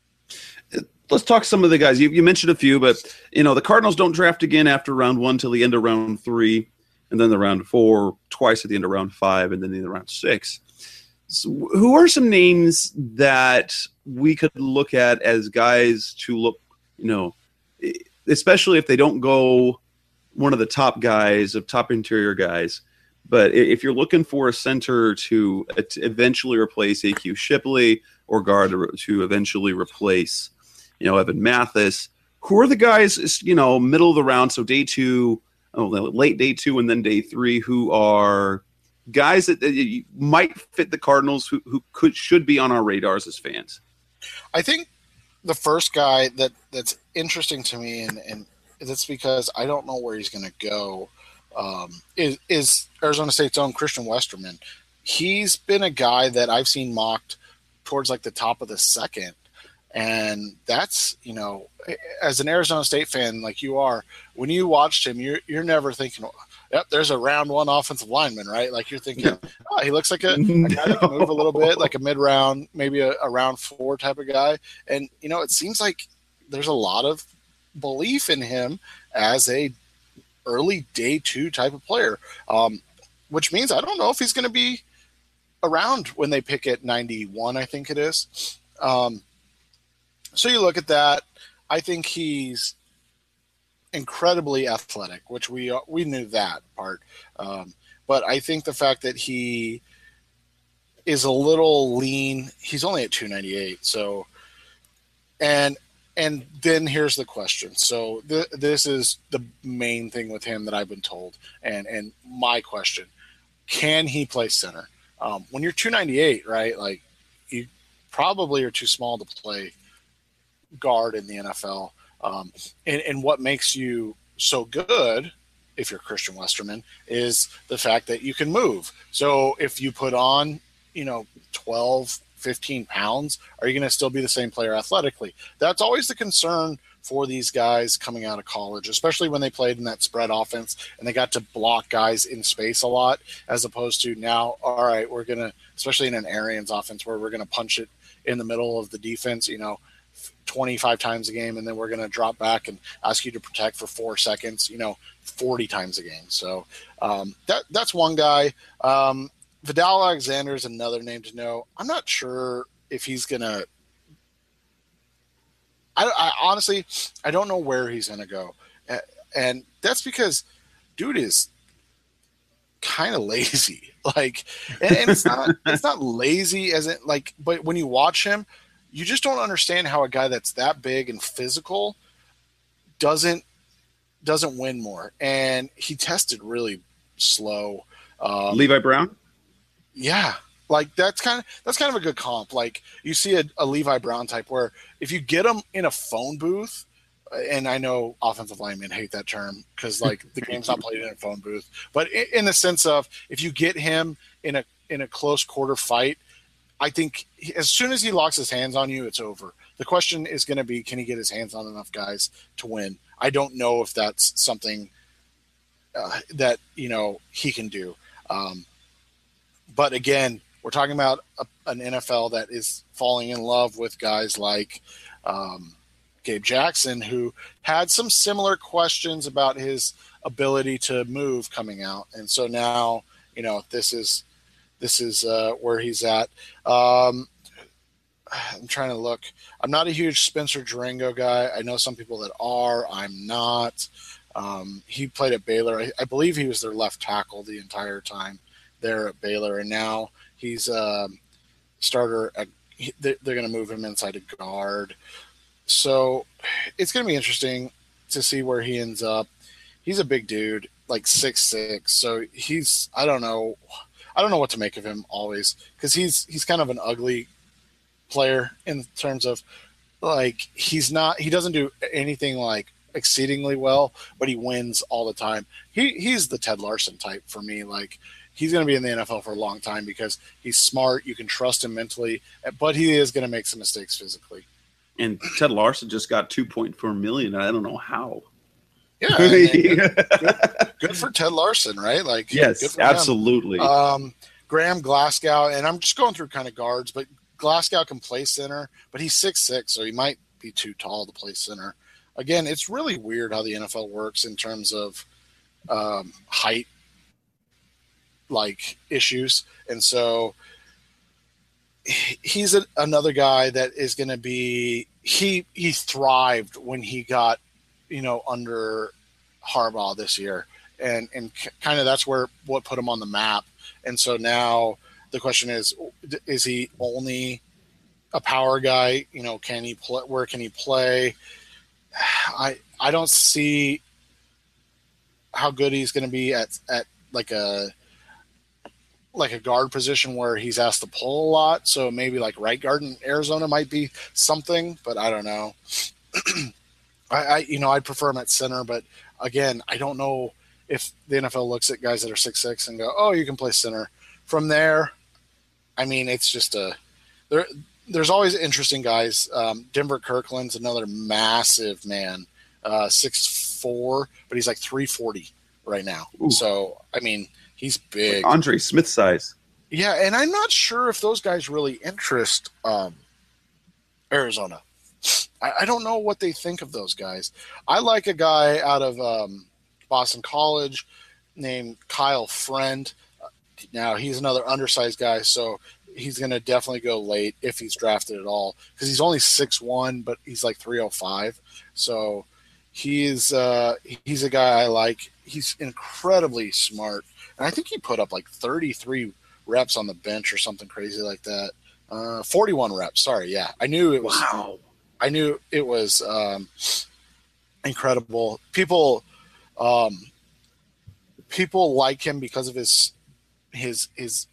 Let's talk some of the guys. You, you mentioned a few, but you know the Cardinals don't draft again after round one till the end of round three, and then the round four twice at the end of round five, and then the end of round six. So who are some names that we could look at as guys to look, you know, especially if they don't go one of the top guys, of top interior guys, but if you're looking for a center to eventually replace A Q Shipley, or guard to eventually replace, you know, Evan Mathis, who are the guys, you know, middle of the round, so day two, oh, late day two, and then day three, who are guys that, that might fit the Cardinals, who who could should be on our radars as fans? I think the first guy that that's interesting to me, and and that's because I don't know where he's going to go, um, is, is Arizona State's own Christian Westerman. He's been a guy that I've seen mocked towards like the top of the second. And that's, you know, as an Arizona State fan like you are, when you watched him, you're, you're never thinking, yep, there's a round one offensive lineman, right? Like you're thinking, yeah. oh, he looks like a, a guy that can move a little bit, like a mid-round, maybe a, a round four type of guy. And, you know, it seems like there's a lot of belief in him as a early day two type of player, um, which means I don't know if he's going to be around when they pick at ninety-one, I think it is. Um, so you look at that. I think he's incredibly athletic, which we we knew that part. Um, but I think the fact that he is a little lean, he's only at two ninety-eight. So, and and then here's the question. So th- this is the main thing with him that I've been told, and and my question: can he play center? Um, when you're two ninety-eight, right? Like you probably are too small to play guard in the N F L. Um, and, and what makes you so good, if you're Christian Westerman, is the fact that you can move. So if you put on, you know, twelve, fifteen pounds, are you going to still be the same player athletically? That's always the concern for these guys coming out of college, especially when they played in that spread offense and they got to block guys in space a lot, as opposed to now, all right, we're going to, especially in an Arians offense where we're going to punch it in the middle of the defense, you know, twenty-five times a game, and then we're going to drop back and ask you to protect for four seconds, you know, forty times a game. So um, that that's one guy. Um, Vidal Alexander is another name to know. I'm not sure if he's going to I, I honestly, I don't know where he's going to go. And that's because dude is kind of lazy. Like, and, and it's not, it's not lazy as it like, but when you watch him, you just don't understand how a guy that's that big and physical doesn't, doesn't win more. And he tested really slow. Um, Levi Brown. Yeah. Like that's kind of that's kind of a good comp. Like you see a, a Levi Brown type where if you get him in a phone booth, and I know offensive linemen hate that term because like the game's not played in a phone booth, but in, in the sense of if you get him in a in a close quarter fight, I think he, as soon as he locks his hands on you, it's over. The question is going to be, can he get his hands on enough guys to win? I don't know if that's something uh, that you know he can do. Um, but again. We're talking about a, an N F L that is falling in love with guys like um, Gabe Jackson, who had some similar questions about his ability to move coming out, and so now you know this is this is uh, where he's at. Um, I'm trying to look. I'm not a huge Spencer Durango guy. I know some people that are. I'm not. Um, he played at Baylor. I, I believe he was their left tackle the entire time there at Baylor, and now. He's a um, starter. At, he, they're going to move him inside a guard. So it's going to be interesting to see where he ends up. He's a big dude, like six six. So he's I don't know. I don't know what to make of him always because he's he's kind of an ugly player in terms of like he's not he doesn't do anything like exceedingly well, but he wins all the time. He he's the Ted Larson type for me. Like he's going to be in the N F L for a long time because he's smart. You can trust him mentally, but he is going to make some mistakes physically. And Ted Larson just got two point four million dollars. I don't know how. Yeah. good, good for Ted Larson, right? Like, yes, absolutely. Um, Graham Glasgow, and I'm just going through kind of guards, but Glasgow can play center, but he's six six, so he might be too tall to play center. Again, it's really weird how the N F L works in terms of um, height. Like issues, and so he's a, another guy that is going to be he he thrived when he got you know under Harbaugh this year, and and kind of that's where what put him on the map. And so now the question is, is he only a power guy? You know, can he play? Where can he play? I I don't see how good he's going to be at at like a like a guard position where he's asked to pull a lot. So maybe like right guard in Arizona might be something, but I don't know. I, I, you know, I'd prefer him at center, but again, I don't know if the N F L looks at guys that are six six and go, oh, you can play center. From there, I mean, it's just a there. There's always interesting guys. Um, Denver Kirkland's another massive man, uh, six four, but he's like three forty right now. Ooh. So, I mean, he's big. Like Andre Smith size. Yeah, and I'm not sure if those guys really interest um, Arizona. I, I don't know what they think of those guys. I like a guy out of um, Boston College named Kyle Friend. Now, he's another undersized guy, so he's going to definitely go late if he's drafted at all because he's only six one, but he's like three oh five. So he's uh, he's a guy I like. He's incredibly smart. And I think he put up like thirty-three reps on the bench or something crazy like that. Uh, forty-one reps. Sorry. Yeah. I knew it was, Wow. I knew it was um, incredible. People, um, people like him because of his, his, his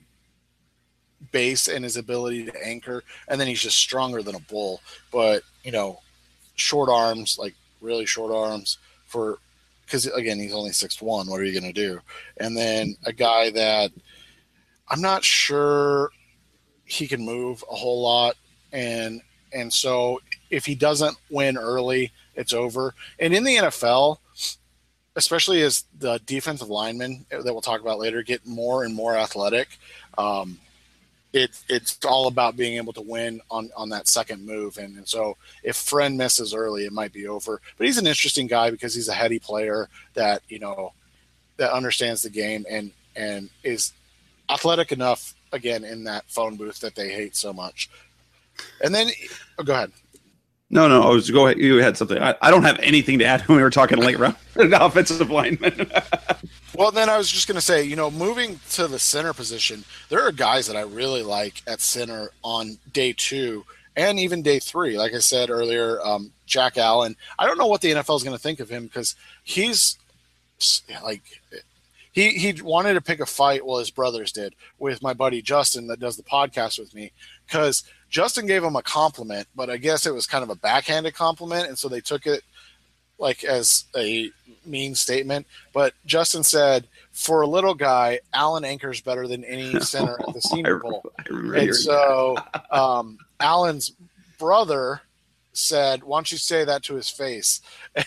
base and his ability to anchor. And then he's just stronger than a bull, but you know, short arms, like really short arms for, because again, he's only six one. What are you going to do? And then a guy that I'm not sure he can move a whole lot, and and so if he doesn't win early, it's over. And in the N F L, especially as the defensive linemen that we'll talk about later get more and more athletic, um, it, it's all about being able to win on, on that second move. And, and so if Friend misses early, it might be over. But he's an interesting guy because he's a heady player that, you know, that understands the game and, and is athletic enough, again, in that phone booth that they hate so much. And then oh, go ahead. No, no, I was go ahead. You had something. I, I don't have anything to add when we were talking late round offensive lineman. Well, then I was just going to say, you know, moving to the center position, there are guys that I really like at center on day two and even day three. Like I said earlier, um, Jack Allen. I don't know what the N F L is going to think of him because he's like he he wanted to pick a fight. Well, his brothers did with my buddy Justin that does the podcast with me because Justin gave him a compliment, but I guess it was kind of a backhanded compliment, and so they took it like as a mean statement. But Justin said, for a little guy, Allen anchors better than any center at the Senior Bowl. And so um, Allen's brother said, why don't you say that to his face?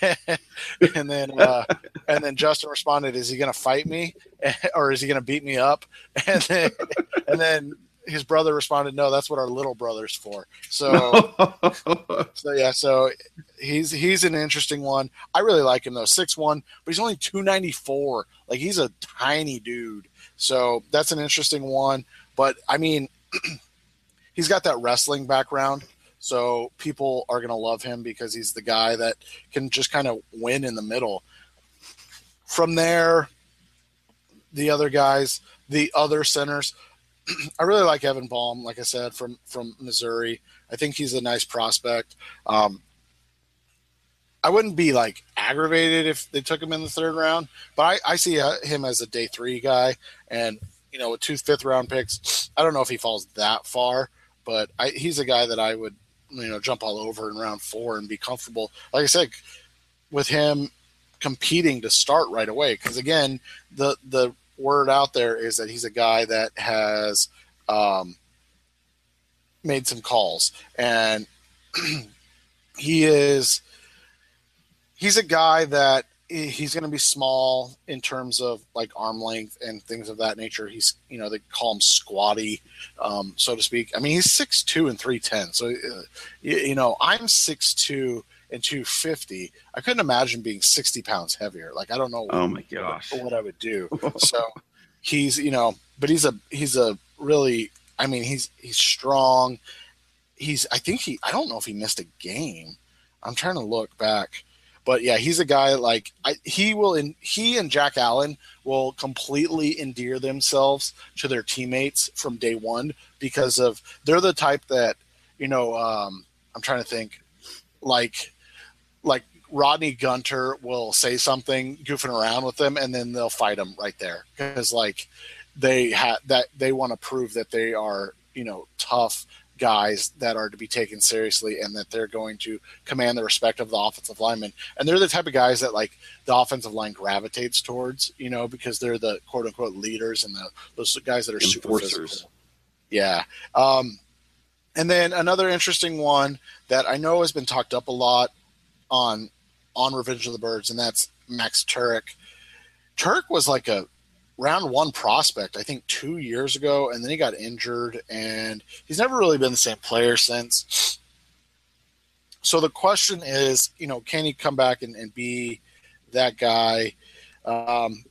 and then uh, and then Justin responded, is he going to fight me or is he going to beat me up? And then and then his brother responded, no, that's what our little brother's for. So, so yeah, so he's he's an interesting one. I really like him though, six one, but he's only two ninety-four. Like he's a tiny dude. So that's an interesting one. But I mean, he's got that wrestling background. So people are going to love him because he's the guy that can just kind of win in the middle. From there, the other guys, the other centers, I really like Evan Baum, like I said, from, from Missouri. I think he's a nice prospect. Um, I wouldn't be like aggravated if they took him in the third round, but I, I see uh, him as a day three guy. And, you know, with two fifth round picks, I don't know if he falls that far, but I, he's a guy that I would, you know, jump all over in round four and be comfortable. Like I said, with him competing to start right away. Cause again, the, the, word out there is that he's a guy that has um, made some calls, and he is he's a guy that he's going to be small in terms of like arm length and things of that nature. He's, you know, they call him squatty, um, so to speak. I mean, he's six two and three ten. So, uh, you, you know, I'm six two and two fifty. I couldn't imagine being sixty pounds heavier. Like, I don't know. Oh my gosh, what, what I would do. So he's, you know, but he's a, he's a really, I mean, he's, he's strong. He's, I think he, I don't know if he missed a game. I'm trying to look back, but yeah, he's a guy like I, he will, in he and Jack Allen will completely endear themselves to their teammates from day one because of, they're the type that, you know, um, I'm trying to think like, like Rodney Gunter will say something goofing around with them and then they'll fight him right there. Cause like they have that, they want to prove that they are, you know, tough guys that are to be taken seriously and that they're going to command the respect of the offensive linemen. And they're the type of guys that like the offensive line gravitates towards, you know, because they're the quote unquote leaders and the, those guys that are Enforcers. super physical. Yeah. Um, and then another interesting one that I know has been talked up a lot on, on Revenge of the Birds, and that's Max Turek. Turek was like a round one prospect, I think two years ago, and then he got injured, and he's never really been the same player since. So the question is, you know, can he come back and, and be that guy? Um,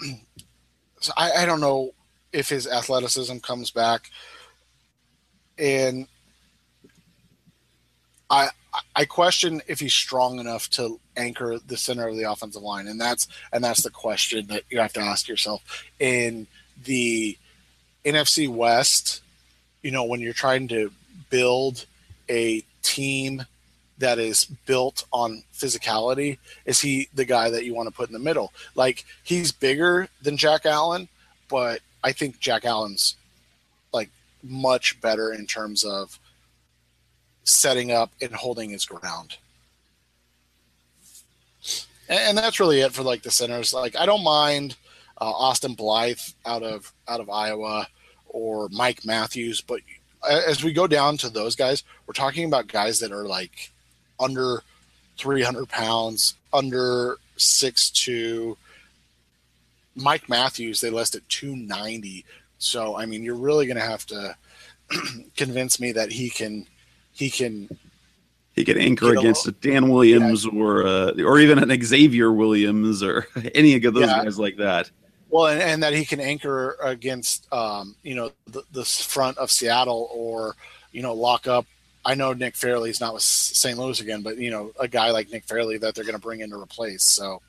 so I, I don't know if his athleticism comes back, and I I question if he's strong enough to anchor the center of the offensive line, and that's and that's the question that you have to ask yourself in the N F C West. You know, when you're trying to build a team that is built on physicality, is he the guy that you want to put in the middle? Like, he's bigger than Jack Allen, but I think Jack Allen's like much better in terms of setting up and holding his ground. And, and that's really it for like the centers. Like, I don't mind uh, Austin Blythe out of out of Iowa or Mike Matthews, but as we go down to those guys, we're talking about guys that are like under three hundred pounds, under six two. Mike Matthews, they list at two ninety. So, I mean, you're really going to have to convince me that he can he can he can anchor against a Dan Williams yeah. or uh, or even an Xavier Williams or any of those yeah. guys like that. Well, and, and that he can anchor against, um, you know, the, the front of Seattle, or, you know, lock up. I know Nick Fairley's not with Saint Louis again, but, you know, a guy like Nick Fairley that they're going to bring in to replace. So,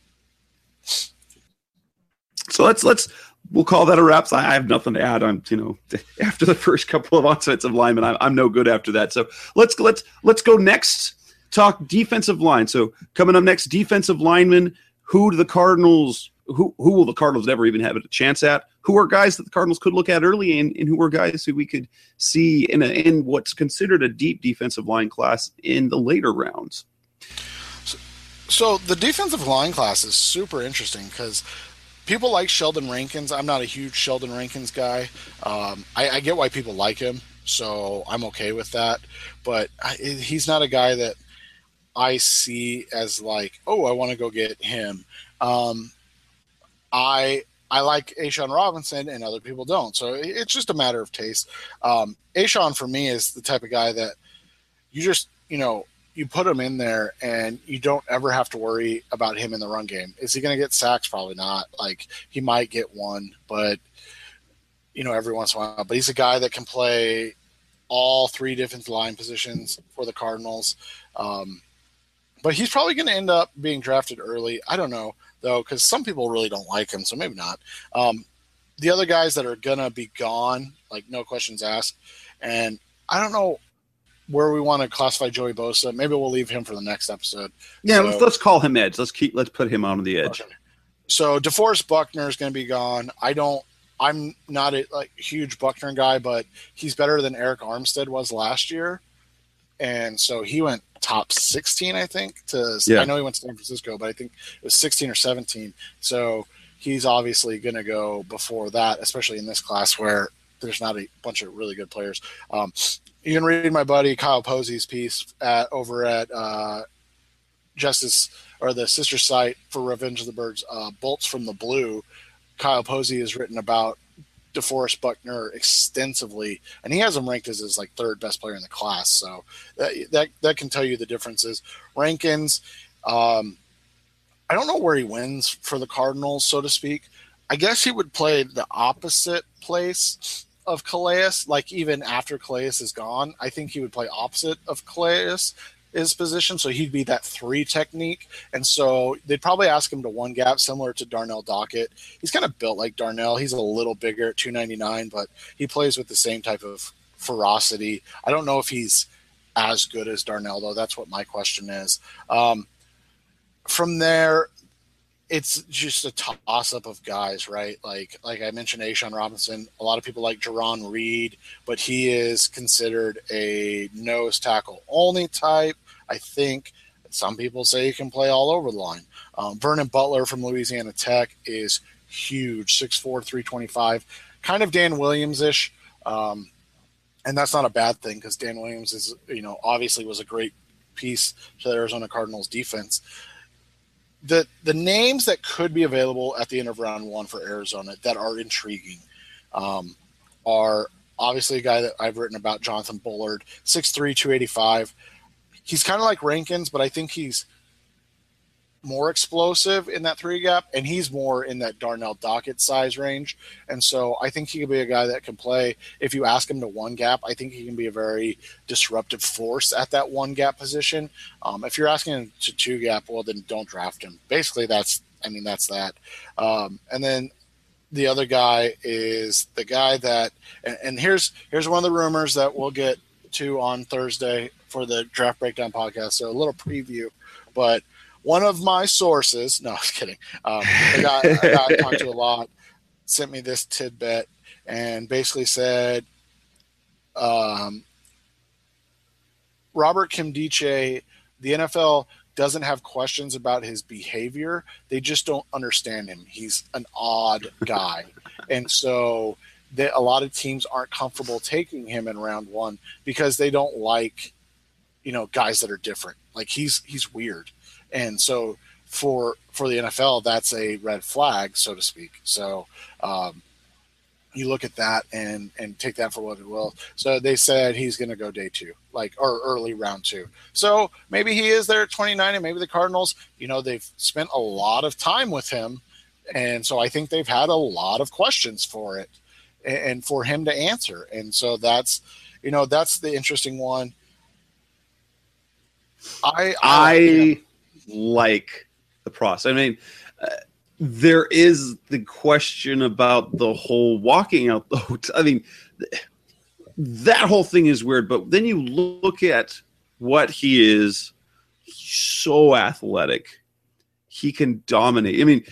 so let's let's we'll call that a wrap. So I have nothing to add on. You know, after the first couple of offensive linemen, I'm, I'm no good after that. So let's let's let's go next. Talk defensive line. So coming up next, defensive linemen. Who do the Cardinals? Who who will the Cardinals never even have a chance at? Who are guys that the Cardinals could look at early, and, and who are guys who we could see in a, in what's considered a deep defensive line class in the later rounds? So, so the defensive line class is super interesting because people like Sheldon Rankins. I'm not a huge Sheldon Rankins guy. Um, I, I get why people like him, so I'm okay with that. But I, he's not a guy that I see as like, oh, I want to go get him. Um, I I like A'Shawn Robinson, and other people don't. So it's just a matter of taste. Um, A'Shawn, for me, is the type of guy that you just, you know, you put him in there and you don't ever have to worry about him in the run game. Is he going to get sacks? Probably not. Like, he might get one, but, you know, every once in a while. But he's a guy that can play all three different line positions for the Cardinals. Um, but he's probably going to end up being drafted early. I don't know, though, because some people really don't like him, so maybe not. Um, the other guys that are going to be gone, like, no questions asked. And I don't know where we want to classify Joey Bosa. Maybe we'll leave him for the next episode. Yeah, so, let's, let's call him edge. Let's keep let's put him on the edge. Okay. So DeForest Buckner is going to be gone. I don't. I'm not a like huge Buckner guy, but he's better than Eric Armstead was last year, and so he went top sixteen, I think. To yeah. I know he went to San Francisco, but I think it was sixteen or seventeen. So he's obviously going to go before that, especially in this class where there's not a bunch of really good players. Um, you can read my buddy Kyle Posey's piece at over at uh, Justice or the sister site for Revenge of the Birds, uh, Bolts from the Blue. Kyle Posey has written about DeForest Buckner extensively, and he has him ranked as his like third best player in the class. So that that, that can tell you the differences. Rankins, um, I don't know where he wins for the Cardinals, so to speak. I guess he would play the opposite place of Calais, like even after Calais is gone. I think he would play opposite of Calais' his position, so he'd be that three technique. And so they'd probably ask him to one gap, similar to Darnell Dockett. He's kind of built like Darnell. He's a little bigger at two ninety-nine, but he plays with the same type of ferocity. I don't know if he's as good as Darnell, though. That's what my question is. Um, from there, it's just a toss-up of guys, right? Like like I mentioned, A'Shawn Robinson. A lot of people like Jerron Reed, but he is considered a nose tackle only type. I think some people say he can play all over the line. Um, Vernon Butler from Louisiana Tech is huge, six four, three twenty-five, kind of Dan Williams-ish. Um, and that's not a bad thing because Dan Williams is, you know, obviously was a great piece to the Arizona Cardinals defense. The the names that could be available at the end of round one for Arizona that are intriguing um, are obviously a guy that I've written about, Jonathan Bullard, six three, two eighty-five. He's kind of like Rankins, but I think he's more explosive in that three gap, and he's more in that Darnell Dockett size range. And so I think he could be a guy that can play. If you ask him to one gap, I think he can be a very disruptive force at that one gap position. Um, if you're asking him to two gap, well, then don't draft him. Basically, that's, I mean, that's that. Um, and then the other guy is the guy that, and, and here's, here's one of the rumors that we'll get to on Thursday for the Draft Breakdown podcast. So a little preview, but one of my sources, no, I was kidding. Um, a guy, a guy I talked to a lot sent me this tidbit and basically said, um, Robert Nkemdiche, the N F L doesn't have questions about his behavior. They just don't understand him. He's an odd guy. And so they, a lot of teams aren't comfortable taking him in round one because they don't like, you know, guys that are different. Like he's, he's weird. And so for for the N F L, that's a red flag, so to speak. So um, you look at that and and take that for what it will. So they said he's going to go day two, like or early round two. So maybe he is there at twenty-nine, and maybe the Cardinals, you know, they've spent a lot of time with him, and so I think they've had a lot of questions for it and, and for him to answer. And so that's, you know, that's the interesting one. I I. I you know, like the process. I mean, uh, there is the question about the whole walking out. I mean, th- that whole thing is weird. But then you look at what he is. He's so athletic. He can dominate. I mean,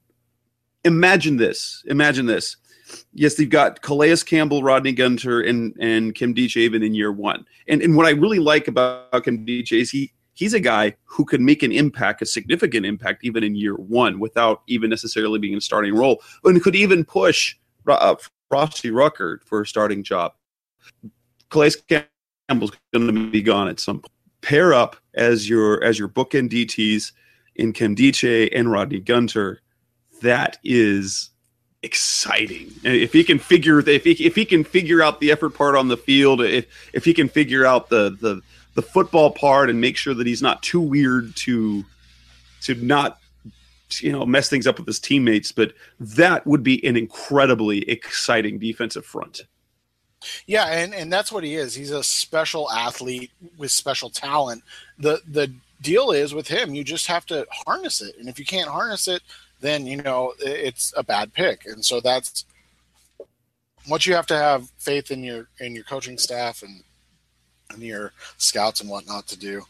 imagine this. Imagine this. Yes, they've got Calais Campbell, Rodney Gunter, and and Nkemdiche even in year one. And and what I really like about Nkemdiche is he. He's a guy who can make an impact, a significant impact, even in year one without even necessarily being in a starting role, and could even push uh, Frosty Rucker for a starting job. Calais Campbell's going to be gone at some point. Pair up as your as your bookend D Ts in Nkemdiche and Rodney Gunter. That is exciting. If he can figure if he if he can figure out the effort part on the field, if if he can figure out the the the football part and make sure that he's not too weird to to not, you know, mess things up with his teammates, but that would be an incredibly exciting defensive front. Yeah, and, and that's what he is. He's a special athlete with special talent. The the deal is with him, you just have to harness it. And if you can't harness it, then, you know, it's a bad pick. And so that's what you have to have faith in your in your coaching staff and and your scouts and whatnot to do.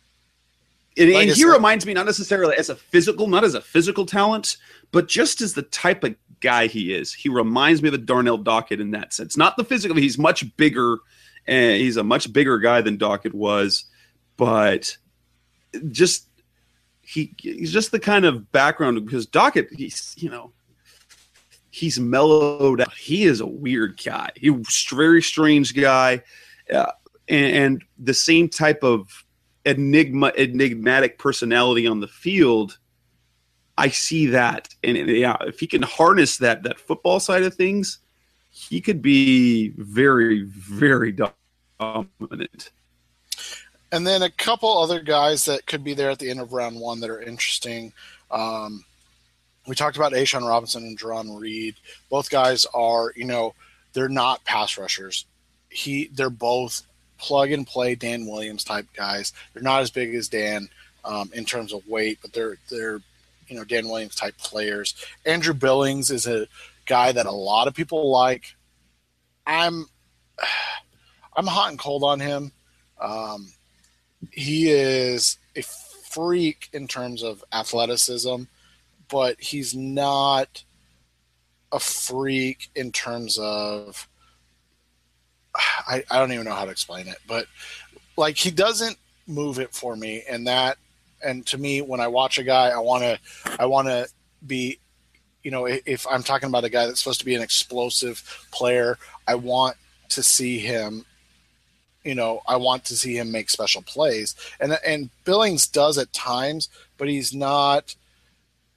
And, Like and I he said- reminds me not necessarily as a physical, not as a physical talent, but just as the type of guy he is. He reminds me of a Darnell Dockett in that sense. Not the physical. He's much bigger, and he's a much bigger guy than Dockett was, but just he he's just the kind of background because Dockett, he's you know he's mellowed out. He is a weird guy. He's a very strange guy. Uh, and, and the same type of enigma, enigmatic personality on the field, I see that. And, and yeah, if he can harness that that football side of things, he could be very, very dominant. And then a couple other guys that could be there at the end of round one that are interesting. Um, we talked about Ashawn Robinson and Jerron Reed. Both guys are, you know, they're not pass rushers. He, they're both plug and play Dan Williams type guys. They're not as big as Dan um, in terms of weight, but they're they're you know Dan Williams type players. Andrew Billings is a guy that a lot of people like. I'm I'm hot and cold on him. Um, he is a freak in terms of athleticism, but he's not a freak in terms of I, I don't even know how to explain it, but like he doesn't move it for me. And that, and to me, when I watch a guy, I want to, I want to be, you know, if I'm talking about a guy that's supposed to be an explosive player, I want to see him, you know, I want to see him make special plays. And, and Billings does at times, but he's not,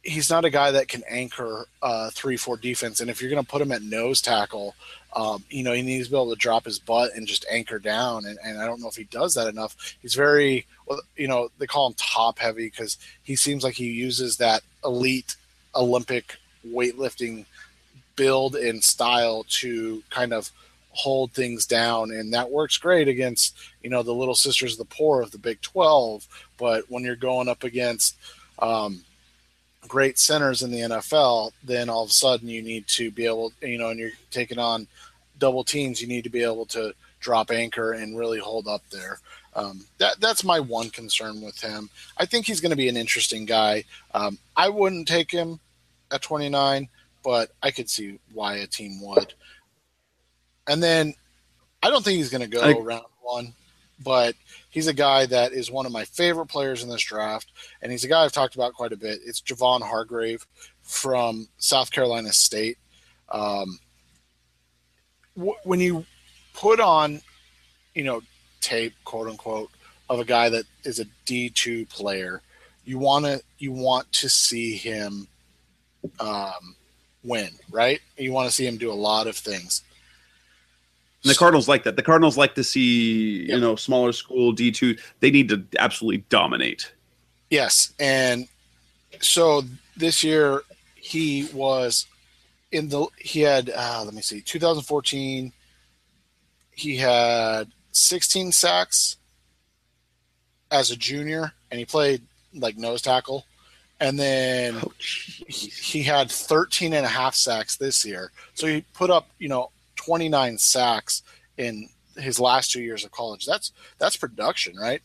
he's not a guy that can anchor uh, three four defense. And if you're going to put him at nose tackle, um, you know, he needs to be able to drop his butt and just anchor down. And, and I don't know if he does that enough. He's very, well, you know, they call him top heavy because he seems like he uses that elite Olympic weightlifting build and style to kind of hold things down, and that works great against, you know, the little sisters of the poor of the Big twelve. But when you're going up against um, great centers in the N F L, then all of a sudden you need to be able, you know, and you're taking on double teams, you need to be able to drop anchor and really hold up there. Um, that that's my one concern with him. I think he's going to be an interesting guy. Um, I wouldn't take him at twenty-nine, but I could see why a team would. And then I don't think he's going to go I, round one, but he's a guy that is one of my favorite players in this draft, and he's a guy I've talked about quite a bit. It's Javon Hargrave from South Carolina State. Um, w- when you put on, you know, tape, quote unquote, of a guy that is a D two player, you want to you want to see him um, win, right? You want to see him do a lot of things. And the Cardinals like that. The Cardinals like to see, yep. you know, smaller school D two. They need to absolutely dominate. Yes. And so this year he was in the, he had, uh, let me see, two thousand fourteen, he had sixteen sacks as a junior, and he played like nose tackle. And then oh, he, he had thirteen and a half sacks this year. So he put up, you know, twenty-nine sacks in his last two years of college. That's that's production, right?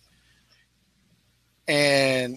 And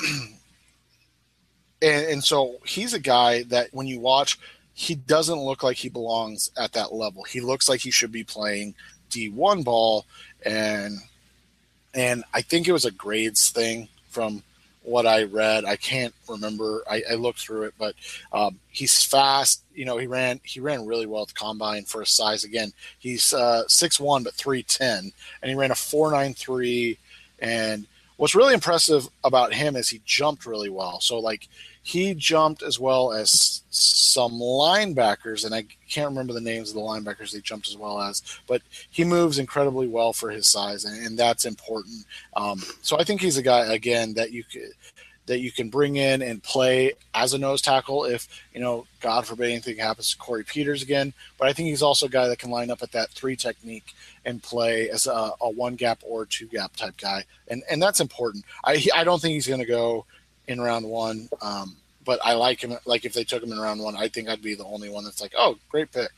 and, and so he's a guy that when you watch, he doesn't look like he belongs at that level. He looks like he should be playing D one ball, and and I think it was a grades thing from what I read. I can't remember. I, I looked through it, but um, he's fast. You know, he ran he ran really well at the combine for his size. Again, he's uh, six one but three ten, and he ran a four nine three. And what's really impressive about him is he jumped really well. So, like, he jumped as well as some linebackers, and I can't remember the names of the linebackers he jumped as well as, but he moves incredibly well for his size, and, and that's important. Um, so I think he's a guy, again, that you could, that you can bring in and play as a nose tackle if, you know, God forbid anything happens to Corey Peters again. But I think he's also a guy that can line up at that three technique and play as a, a one gap or two gap type guy, and and that's important. I I don't think he's going to go in round one. Um, but I like him. Like, if they took him in round one, I think I'd be the only one that's like, oh, great pick.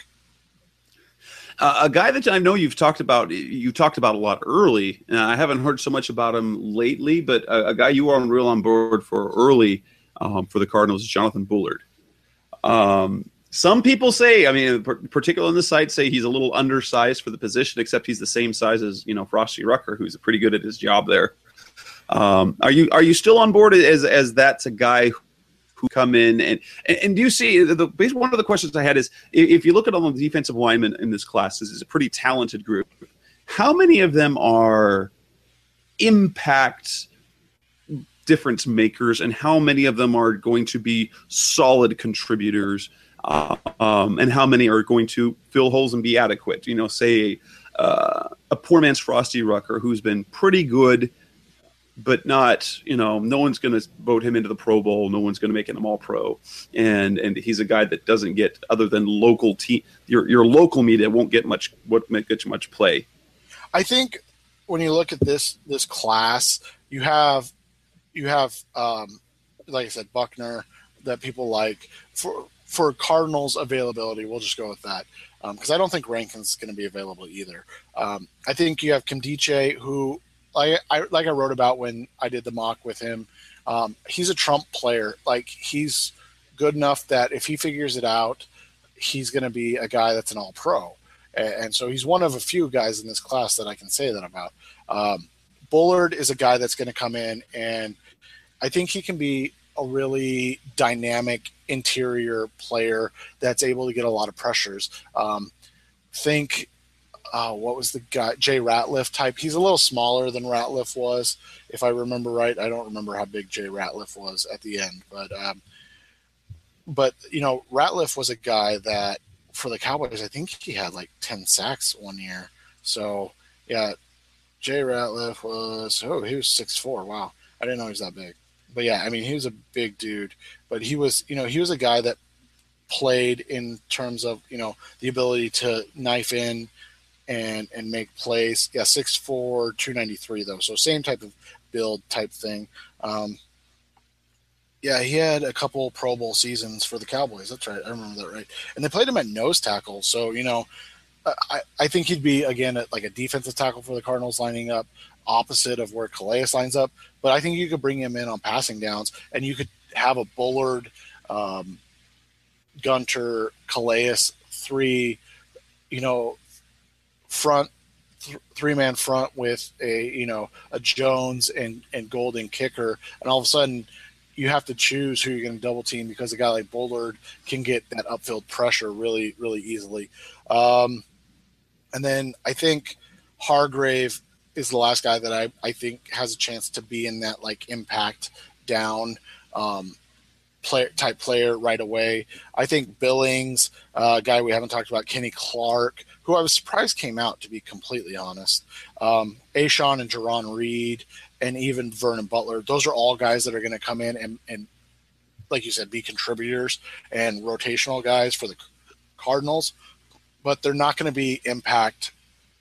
Uh, a guy that I know you've talked about, you talked about a lot early, and I haven't heard so much about him lately, but a, a guy you are real on board for early um, for the Cardinals is Jonathan Bullard. Um, some people say, I mean, particularly on the site, say he's a little undersized for the position, except he's the same size as, you know, Frosty Rucker, who's pretty good at his job there. Um, are you are you still on board as as that's a guy who come in and, and and do you see the one of the questions I had is, if you look at all the defensive linemen in this class, this is a pretty talented group. How many of them are impact difference makers, and how many of them are going to be solid contributors, uh, um, and how many are going to fill holes and be adequate? You know, say uh, a poor man's Frosty Rucker, who's been pretty good, but not, you know, no one's going to vote him into the Pro Bowl. No one's going to make him all pro. And and he's a guy that doesn't get, other than local team, your your local media won't get much, won't get much play. I think when you look at this this class, you have you have um, like I said, Buckner that people like. For for Cardinals availability, we'll just go with that, because um, I don't think Rankin's going to be available either. Um, I think you have Kimdiche, who, Like I like I wrote about when I did the mock with him. Um, he's a Trump player. Like, he's good enough that if he figures it out, he's going to be a guy that's an all-pro. And, and so he's one of a few guys in this class that I can say that about. Um, Bullard is a guy that's going to come in, and I think he can be a really dynamic interior player that's able to get a lot of pressures. Um, think – Uh, what was the guy? Jay Ratliff type. He's a little smaller than Ratliff was, if I remember right. I don't remember how big Jay Ratliff was at the end, but um, but you know, Ratliff was a guy that for the Cowboys, I think he had like ten sacks one year. So yeah, Jay Ratliff was oh he was six foot four. Wow, I didn't know he was that big. But yeah, I mean he was a big dude. But he was you know he was a guy that played in terms of you know the ability to knife in and and make plays. Yeah, six foot four, two ninety-three though. So same type of build type thing. Um, Yeah, he had a couple Pro Bowl seasons for the Cowboys. That's right. I remember that right. And they played him at nose tackle. So, you know, I, I think he'd be, again, at like a defensive tackle for the Cardinals lining up opposite of where Calais lines up. But I think you could bring him in on passing downs, and you could have a Bullard, um, Gunter, Calais, three, you know, front, th- three-man front with a, you know, a Jones and, and Golden kicker. And all of a sudden – you have to choose who you're going to double team because a guy like Bullard can get that upfield pressure really, really easily. Um, and then I think Hargrave is the last guy that I, I think has a chance to be in that like impact down um, play, type player right away. I think Billings, a uh, guy we haven't talked about, Kenny Clark, who I was surprised came out, to be completely honest. Um, Ashawn and Jerron Reed, and even Vernon Butler. Those are all guys that are going to come in and, and, like you said, be contributors and rotational guys for the Cardinals, but they're not going to be impact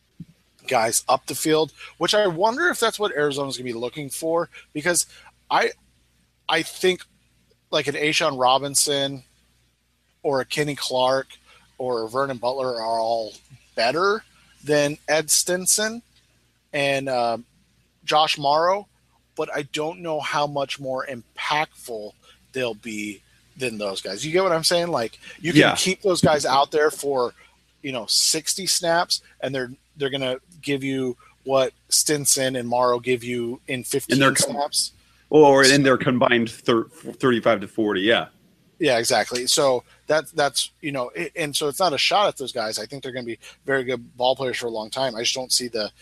guys up the field, which I wonder if that's what Arizona's going to be looking for, because I I think like an Ashawn Robinson or a Kenny Clark or a Vernon Butler are all better than Ed Stinson and uh, Josh Morrow, but I don't know how much more impactful they'll be than those guys. You get what I'm saying? Like you can Yeah. keep those guys out there for, you know, sixty snaps, and they're they're going to give you what Stinson and Morrow give you in fifteen And they're- snaps. Or in their combined thir- thirty-five to forty. Yeah. Yeah, exactly. So that's that's you know, it, and so it's not a shot at those guys. I think they're going to be very good ball players for a long time. I just don't see the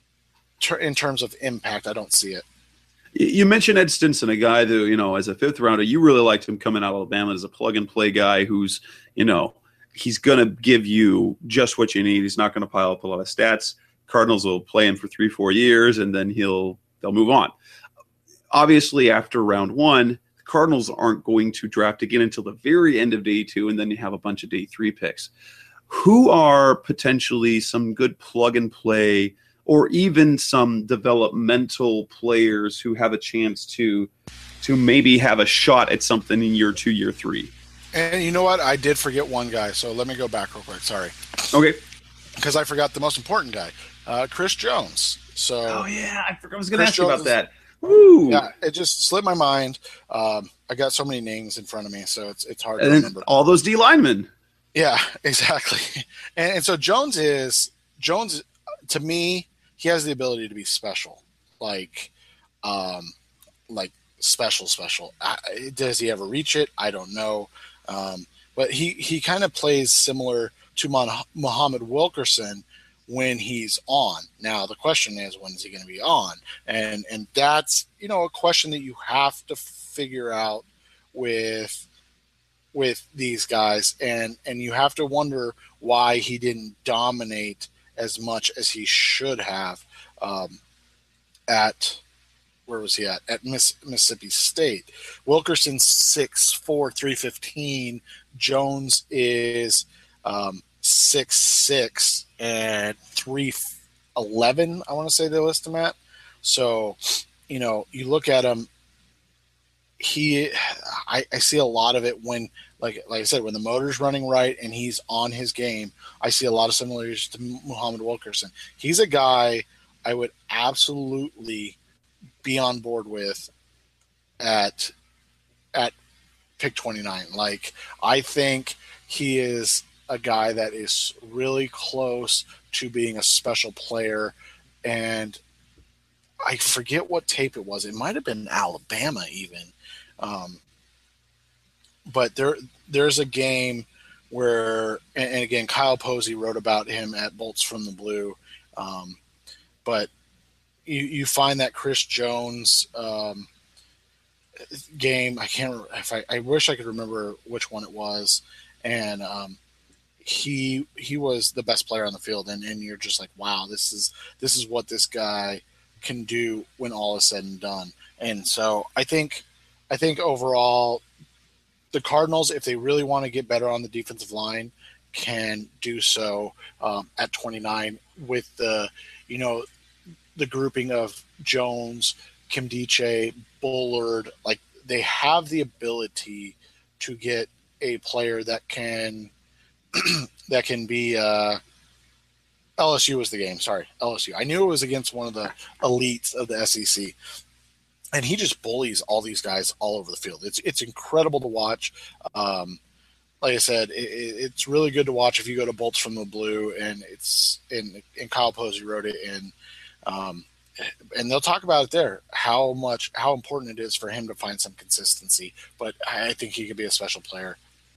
in terms of impact. I don't see it. You mentioned Ed Stinson, a guy that, you know, as a fifth rounder, you really liked him coming out of Alabama as a plug and play guy who's, you know, he's going to give you just what you need. He's not going to pile up a lot of stats. Cardinals will play him for three, four years, and then he'll they'll move on. Obviously, after round one, the Cardinals aren't going to draft again until the very end of day two, and then you have a bunch of day three picks. Who are potentially some good plug and play or even some developmental players who have a chance to to maybe have a shot at something in year two, year three? And you know what? I did forget one guy, so let me go back real quick. Sorry. Okay. Because I forgot the most important guy, uh, Chris Jones. So, Oh, yeah. I forgot. I was going to Chris ask you about Jones- that. Woo. yeah, it just slipped my mind. Um, I got so many names in front of me, so it's it's hard And to then remember. all those D linemen. Yeah, exactly. And, and so Jones is Jones to me. He has the ability to be special, like, um, like special, special. I, does he ever reach it? I don't know. Um, but he he kind of plays similar to Mon- Muhammad Wilkerson when he's on. Now the question is, when is he going to be on? And and that's, you know, a question that you have to figure out with with these guys, and and you have to wonder why he didn't dominate as much as he should have um, at where was he at at Miss, Mississippi State. Wilkerson's six four, three fifteen. Jones is um, six six and three eleven. I want to say they list him at. So, you know, you look at him. He, I, I see a lot of it when, like, like I said, when the motor's running right and he's on his game. I see a lot of similarities to Muhammad Wilkerson. He's a guy I would absolutely be on board with at at pick twenty-nine. Like, I think he is a guy that is really close to being a special player, and I forget what tape it was. It might have been Alabama even. Um, but there, there's a game where, and, and again, Kyle Posey wrote about him at Bolts from the Blue. Um, but you, you find that Chris Jones, um, game. I can't. If I, I wish I could remember which one it was, and um, he he was the best player on the field, and, and you're just like, wow, this is this is what this guy can do when all is said and done. And so I think I think overall, the Cardinals, if they really want to get better on the defensive line, can do so um, at twenty-nine with the you know the grouping of Jones, Kimdiche, Bullard. Like, they have the ability to get a player that can that can be uh, L S U was the game. Sorry, L S U. I knew it was against one of the elites of the S E C, and he just bullies all these guys all over the field. It's it's incredible to watch. Um, like I said, it, it's really good to watch if you go to Bolts from the Blue, and it's and, and Kyle Posey wrote it, and um, and they'll talk about it there, how much how important it is for him to find some consistency. But I think he could be a special player.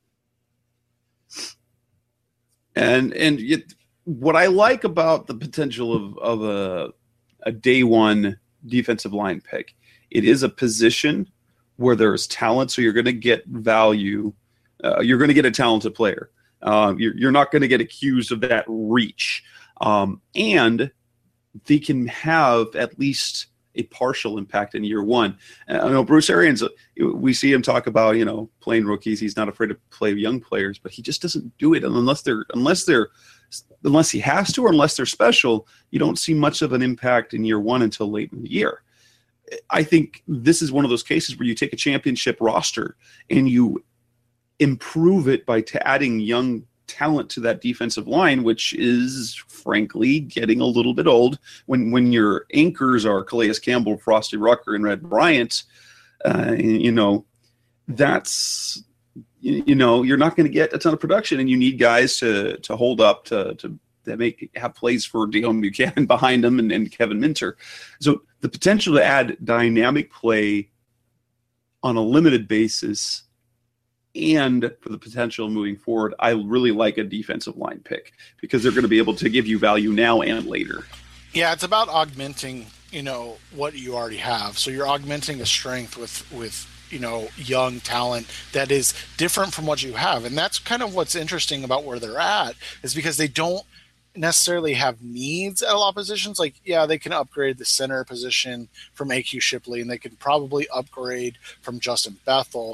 And and it, what I like about the potential of of a a day one defensive line pick, it is a position where there's talent, so you're going to get value. Uh, you're going to get a talented player. Uh, you're, you're not going to get accused of that reach, um, and they can have at least a partial impact in year one. Uh, I know Bruce Arians, we see him talk about, you know, playing rookies. He's not afraid to play young players, but he just doesn't do it unless they're unless they're unless he has to, or unless they're special. You don't see much of an impact in year one until late in the year. I think this is one of those cases where you take a championship roster and you improve it by t- adding young talent to that defensive line, which is frankly getting a little bit old. When when your anchors are Calais Campbell, Frosty Rucker, and Red Bryant, uh, you know, that's you, you know you're not going to get a ton of production, and you need guys to to hold up to to, to make have plays for Deone Bucannon behind them and, and Kevin Minter. So the potential to add dynamic play on a limited basis, and for the potential moving forward, I really like a defensive line pick because they're going to be able to give you value now and later. Yeah, it's about augmenting, you know, what you already have. So you're augmenting a strength with, with you know, young talent that is different from what you have. And that's kind of what's interesting about where they're at, is because they don't necessarily have needs at a lot of positions. Like, yeah, they can upgrade the center position from A Q Shipley, and they can probably upgrade from Justin Bethel.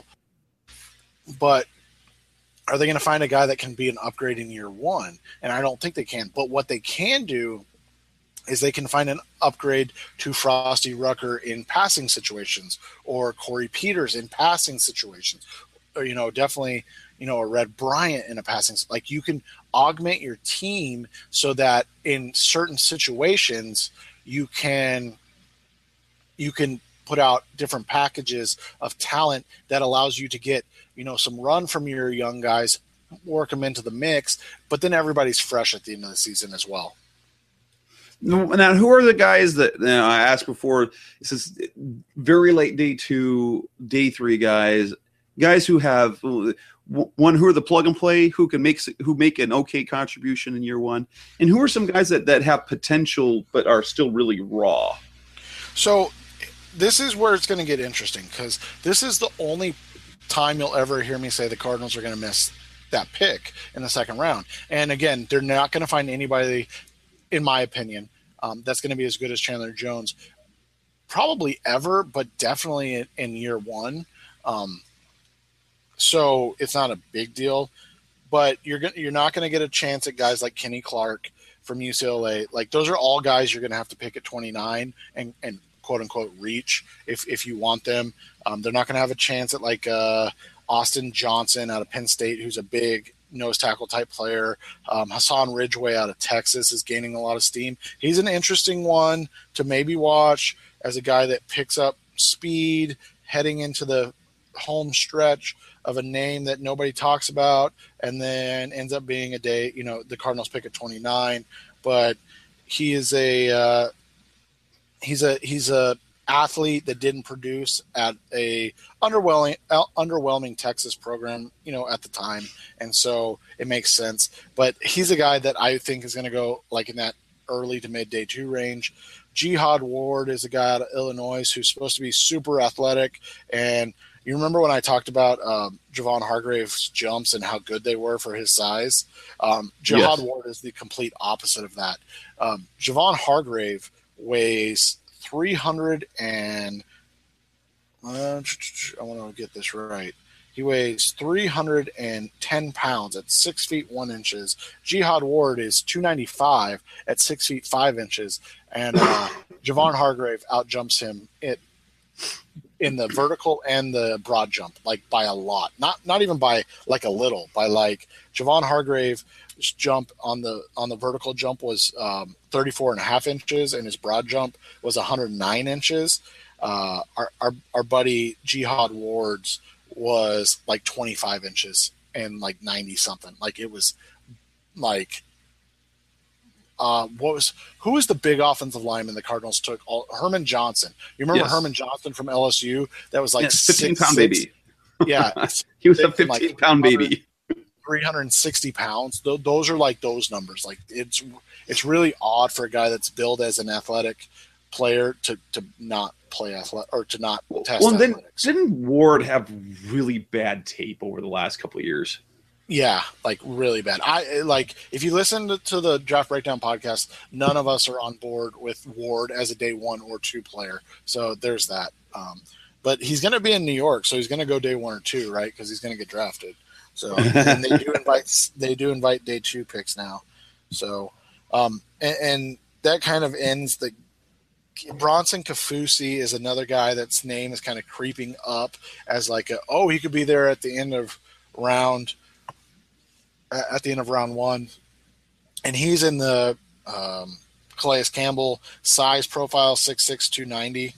But are they going to find a guy that can be an upgrade in year one? And I don't think they can. But what they can do is they can find an upgrade to Frosty Rucker in passing situations, or Corey Peters in passing situations, or, you know, definitely, you know, a Red Bryant in a passing. Like, you can augment your team so that in certain situations you can you can put out different packages of talent that allows you to get, you know, some run from your young guys, work them into the mix, but then everybody's fresh at the end of the season as well. Now, who are the guys that, you know, I asked before? This is very late day two, day three guys, guys who have one, who are the plug and play, who can make who make an okay contribution in year one, and who are some guys that that have potential but are still really raw. So this is where it's going to get interesting, because this is the only time you'll ever hear me say the Cardinals are going to miss that pick in the second round. And again, they're not going to find anybody, in my opinion, um, that's going to be as good as Chandler Jones, probably ever, but definitely in, in year one. Um, so it's not a big deal, but you're go- you're not going to get a chance at guys like Kenny Clark from U C L A. Like, those are all guys you're going to have to pick at twenty-nine and, and quote unquote reach if, if you want them. Um, they're not going to have a chance at like uh, Austin Johnson out of Penn State, who's a big nose tackle type player. Um, Hassan Ridgeway out of Texas is gaining a lot of steam. He's an interesting one to maybe watch as a guy that picks up speed heading into the home stretch of a name that nobody talks about, and then ends up being a day, you know, the Cardinals pick at twenty-nine, but he is a, uh, he's a, he's a athlete that didn't produce at a underwhelming, uh, underwhelming Texas program, you know, at the time. And so it makes sense, but he's a guy that I think is going to go like in that early to mid day two range. Jihad Ward is a guy out of Illinois who's supposed to be super athletic. And you remember when I talked about um, Javon Hargrave's jumps and how good they were for his size? Um, Jihad yes. Ward is the complete opposite of that. Um, Javon Hargrave weighs three hundred and uh, I want to get this right. He weighs three hundred ten pounds at six feet one inches. Jihad Ward is two ninety-five at six feet five inches. And uh, Javon Hargrave outjumps him it, in the vertical and the broad jump, like by a lot. Not not even by like a little, by like Javon Hargrave's jump on the on the vertical jump was um, thirty-four and a half inches, and his broad jump was one hundred nine inches. Uh, our, our, our buddy Jihad Ward's was like twenty-five inches and like ninety something. Like it was like, uh, what was, who was the big offensive lineman the Cardinals took? All, Herman Johnson. You remember yes. Herman Johnson from L S U? That was like yeah, fifteen pound baby. Yeah. He was a fifteen like pound baby. three hundred sixty pounds. Th- those are like those numbers. Like it's, it's really odd for a guy that's billed as an athletic player to, to not play athletic or to not test well, athletics. Then didn't Ward have really bad tape over the last couple of years? Yeah, like really bad. I like if you listen to, to the Draft Breakdown podcast, none of us are on board with Ward as a day one or two player. So there's that. Um, but he's going to be in New York, so he's going to go day one or two, right? Because he's going to get drafted. So and they do invite they do invite day two picks now. So um, and, and that kind of ends the. Bronson Kafusi is another guy that's name is kind of creeping up as like a, oh, he could be there at the end of round at the end of round one. And he's in the um, Calais Campbell size profile, six six, two ninety.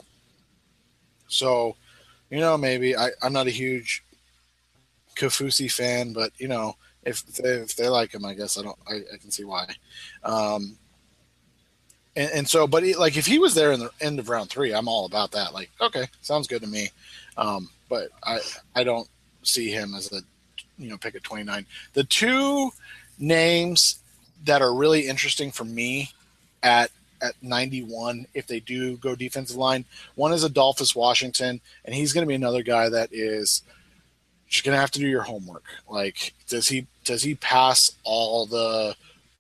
So, you know, maybe I, I'm not a huge Kafusi fan, but you know, if they, if they like him, I guess I don't, I, I can see why. Um, And, and so, but he, like, if he was there in the end of round three, I'm all about that. Like, okay, sounds good to me. Um, but I, I don't see him as a, you know, pick at twenty-nine. The two names that are really interesting for me at at ninety-one, if they do go defensive line, one is Adolphus Washington, and he's going to be another guy that is just going to have to do your homework. Like, does he does he pass all the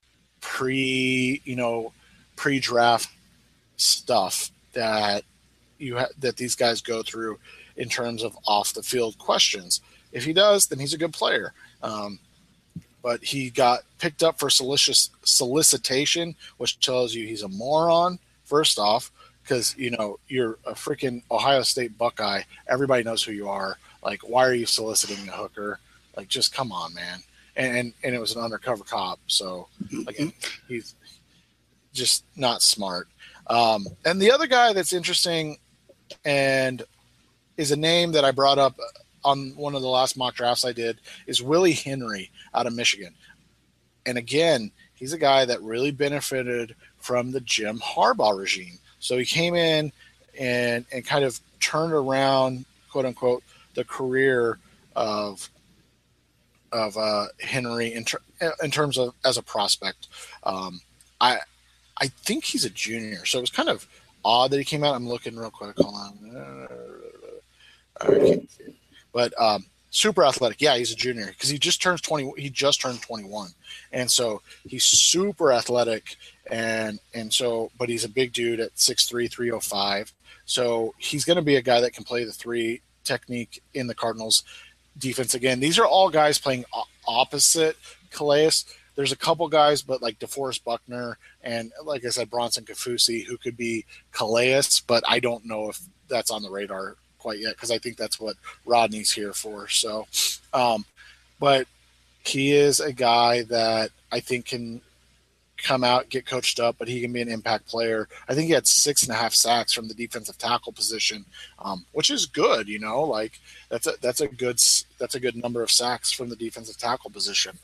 pre, you know, pre-draft stuff that you ha- that these guys go through in terms of off the field questions? If he does, then he's a good player. Um, but he got picked up for solic- solicitation, which tells you he's a moron. First off, because you know you're a freaking Ohio State Buckeye. Everybody knows who you are. Like, why are you soliciting a hooker? Like, just come on, man. And and, and it was an undercover cop, so like he's just not smart. Um, and the other guy that's interesting and is a name that I brought up on one of the last mock drafts I did is Willie Henry out of Michigan. And again, he's a guy that really benefited from the Jim Harbaugh regime. So he came in and, and kind of turned around, quote unquote, the career of, of uh, Henry in, ter- in terms of as a prospect. Um, I, I think he's a junior, so it was kind of odd that he came out. I'm looking real quick. Hold on. I can't see it. But um, super athletic. Yeah, he's a junior because he just turns twenty. He just turned twenty-one, and so he's super athletic. And and so, but he's a big dude at six three, three oh five. So he's going to be a guy that can play the three technique in the Cardinals defense again. These are all guys playing opposite Calais. There's a couple guys, but like DeForest Buckner and, like I said, Bronson Kafusi, who could be Calais, but I don't know if that's on the radar quite yet because I think that's what Rodney's here for. So, um, but he is a guy that I think can come out, get coached up, but he can be an impact player. I think he had six and a half sacks from the defensive tackle position, um, which is good. You know, like that's a that's a good that's a good number of sacks from the defensive tackle position.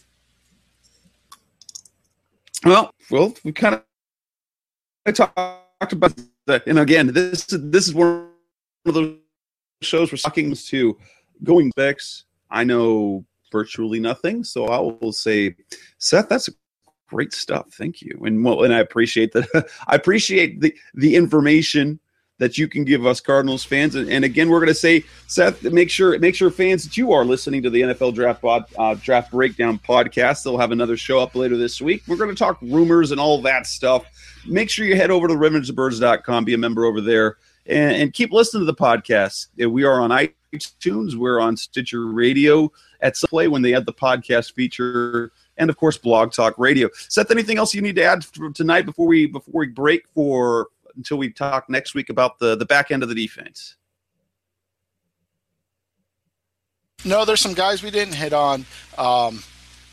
Well, well, we kind of talked about that, and again, this this is one of those shows we're talking to going specs. I know virtually nothing, so I will say, Seth, that's a great stuff. Thank you. And well, and I appreciate that. I appreciate the, the information that you can give us Cardinals fans. And, and again, we're going to say, Seth, make sure, make sure fans that you are listening to the N F L Draft pod, uh, Draft Breakdown podcast. They'll have another show up later this week. We're going to talk rumors and all that stuff. Make sure you head over to revenge of the birds dot com, be a member over there, and, and keep listening to the podcast. We are on iTunes. We're on Stitcher Radio at Play when they add the podcast feature, and of course, Blog Talk Radio. Seth, anything else you need to add for tonight before we before we break for until we talk next week about the the back end of the defense? No, there's some guys we didn't hit on. Um,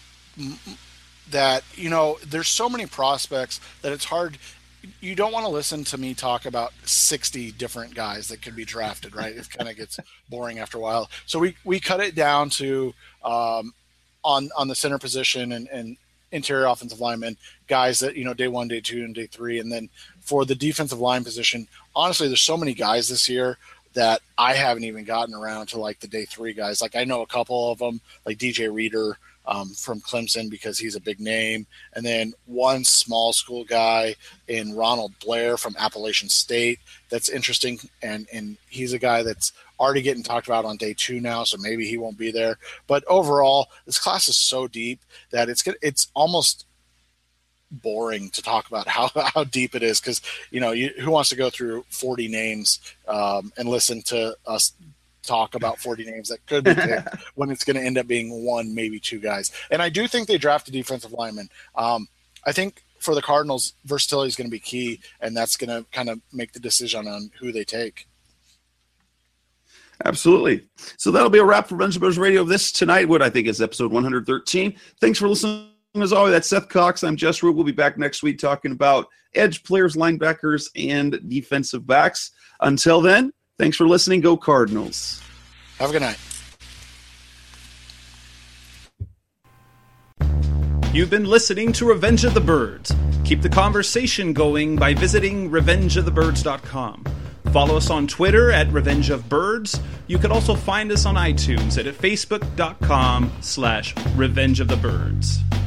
that you know, there's so many prospects that it's hard. You don't want to listen to me talk about sixty different guys that could be drafted, right? It kind of gets boring after a while. So we, we cut it down to um, on on the center position and, and interior offensive linemen, guys that, you know, day one, day two, and day three. And then for the defensive line position, honestly, there's so many guys this year that I haven't even gotten around to, like, the day three guys. Like, I know a couple of them, like D J Reader, Um, from Clemson because he's a big name. And then one small school guy in Ronald Blair from Appalachian State. That's interesting. And, and he's a guy that's already getting talked about on day two now, so maybe he won't be there. But overall, this class is so deep that it's it's almost boring to talk about how, how deep it is. Cause you know, you, who wants to go through forty names um, and listen to us talk about forty names that could be picked when it's going to end up being one, maybe two guys. And I do think they draft a defensive lineman. Um, I think for the Cardinals, versatility is going to be key, and that's going to kind of make the decision on who they take. Absolutely. So that'll be a wrap for Revenge of the Birds Radio this tonight, what I think is episode one hundred thirteen. Thanks for listening. As always, that's Seth Cox. I'm Jess Rube. We'll be back next week talking about edge players, linebackers, and defensive backs. Until then, thanks for listening. Go Cardinals. Have a good night. You've been listening to Revenge of the Birds. Keep the conversation going by visiting revenge of the birds dot com. Follow us on Twitter at Revenge of Birds. You can also find us on iTunes at facebook dot com slash Revenge of the Birds.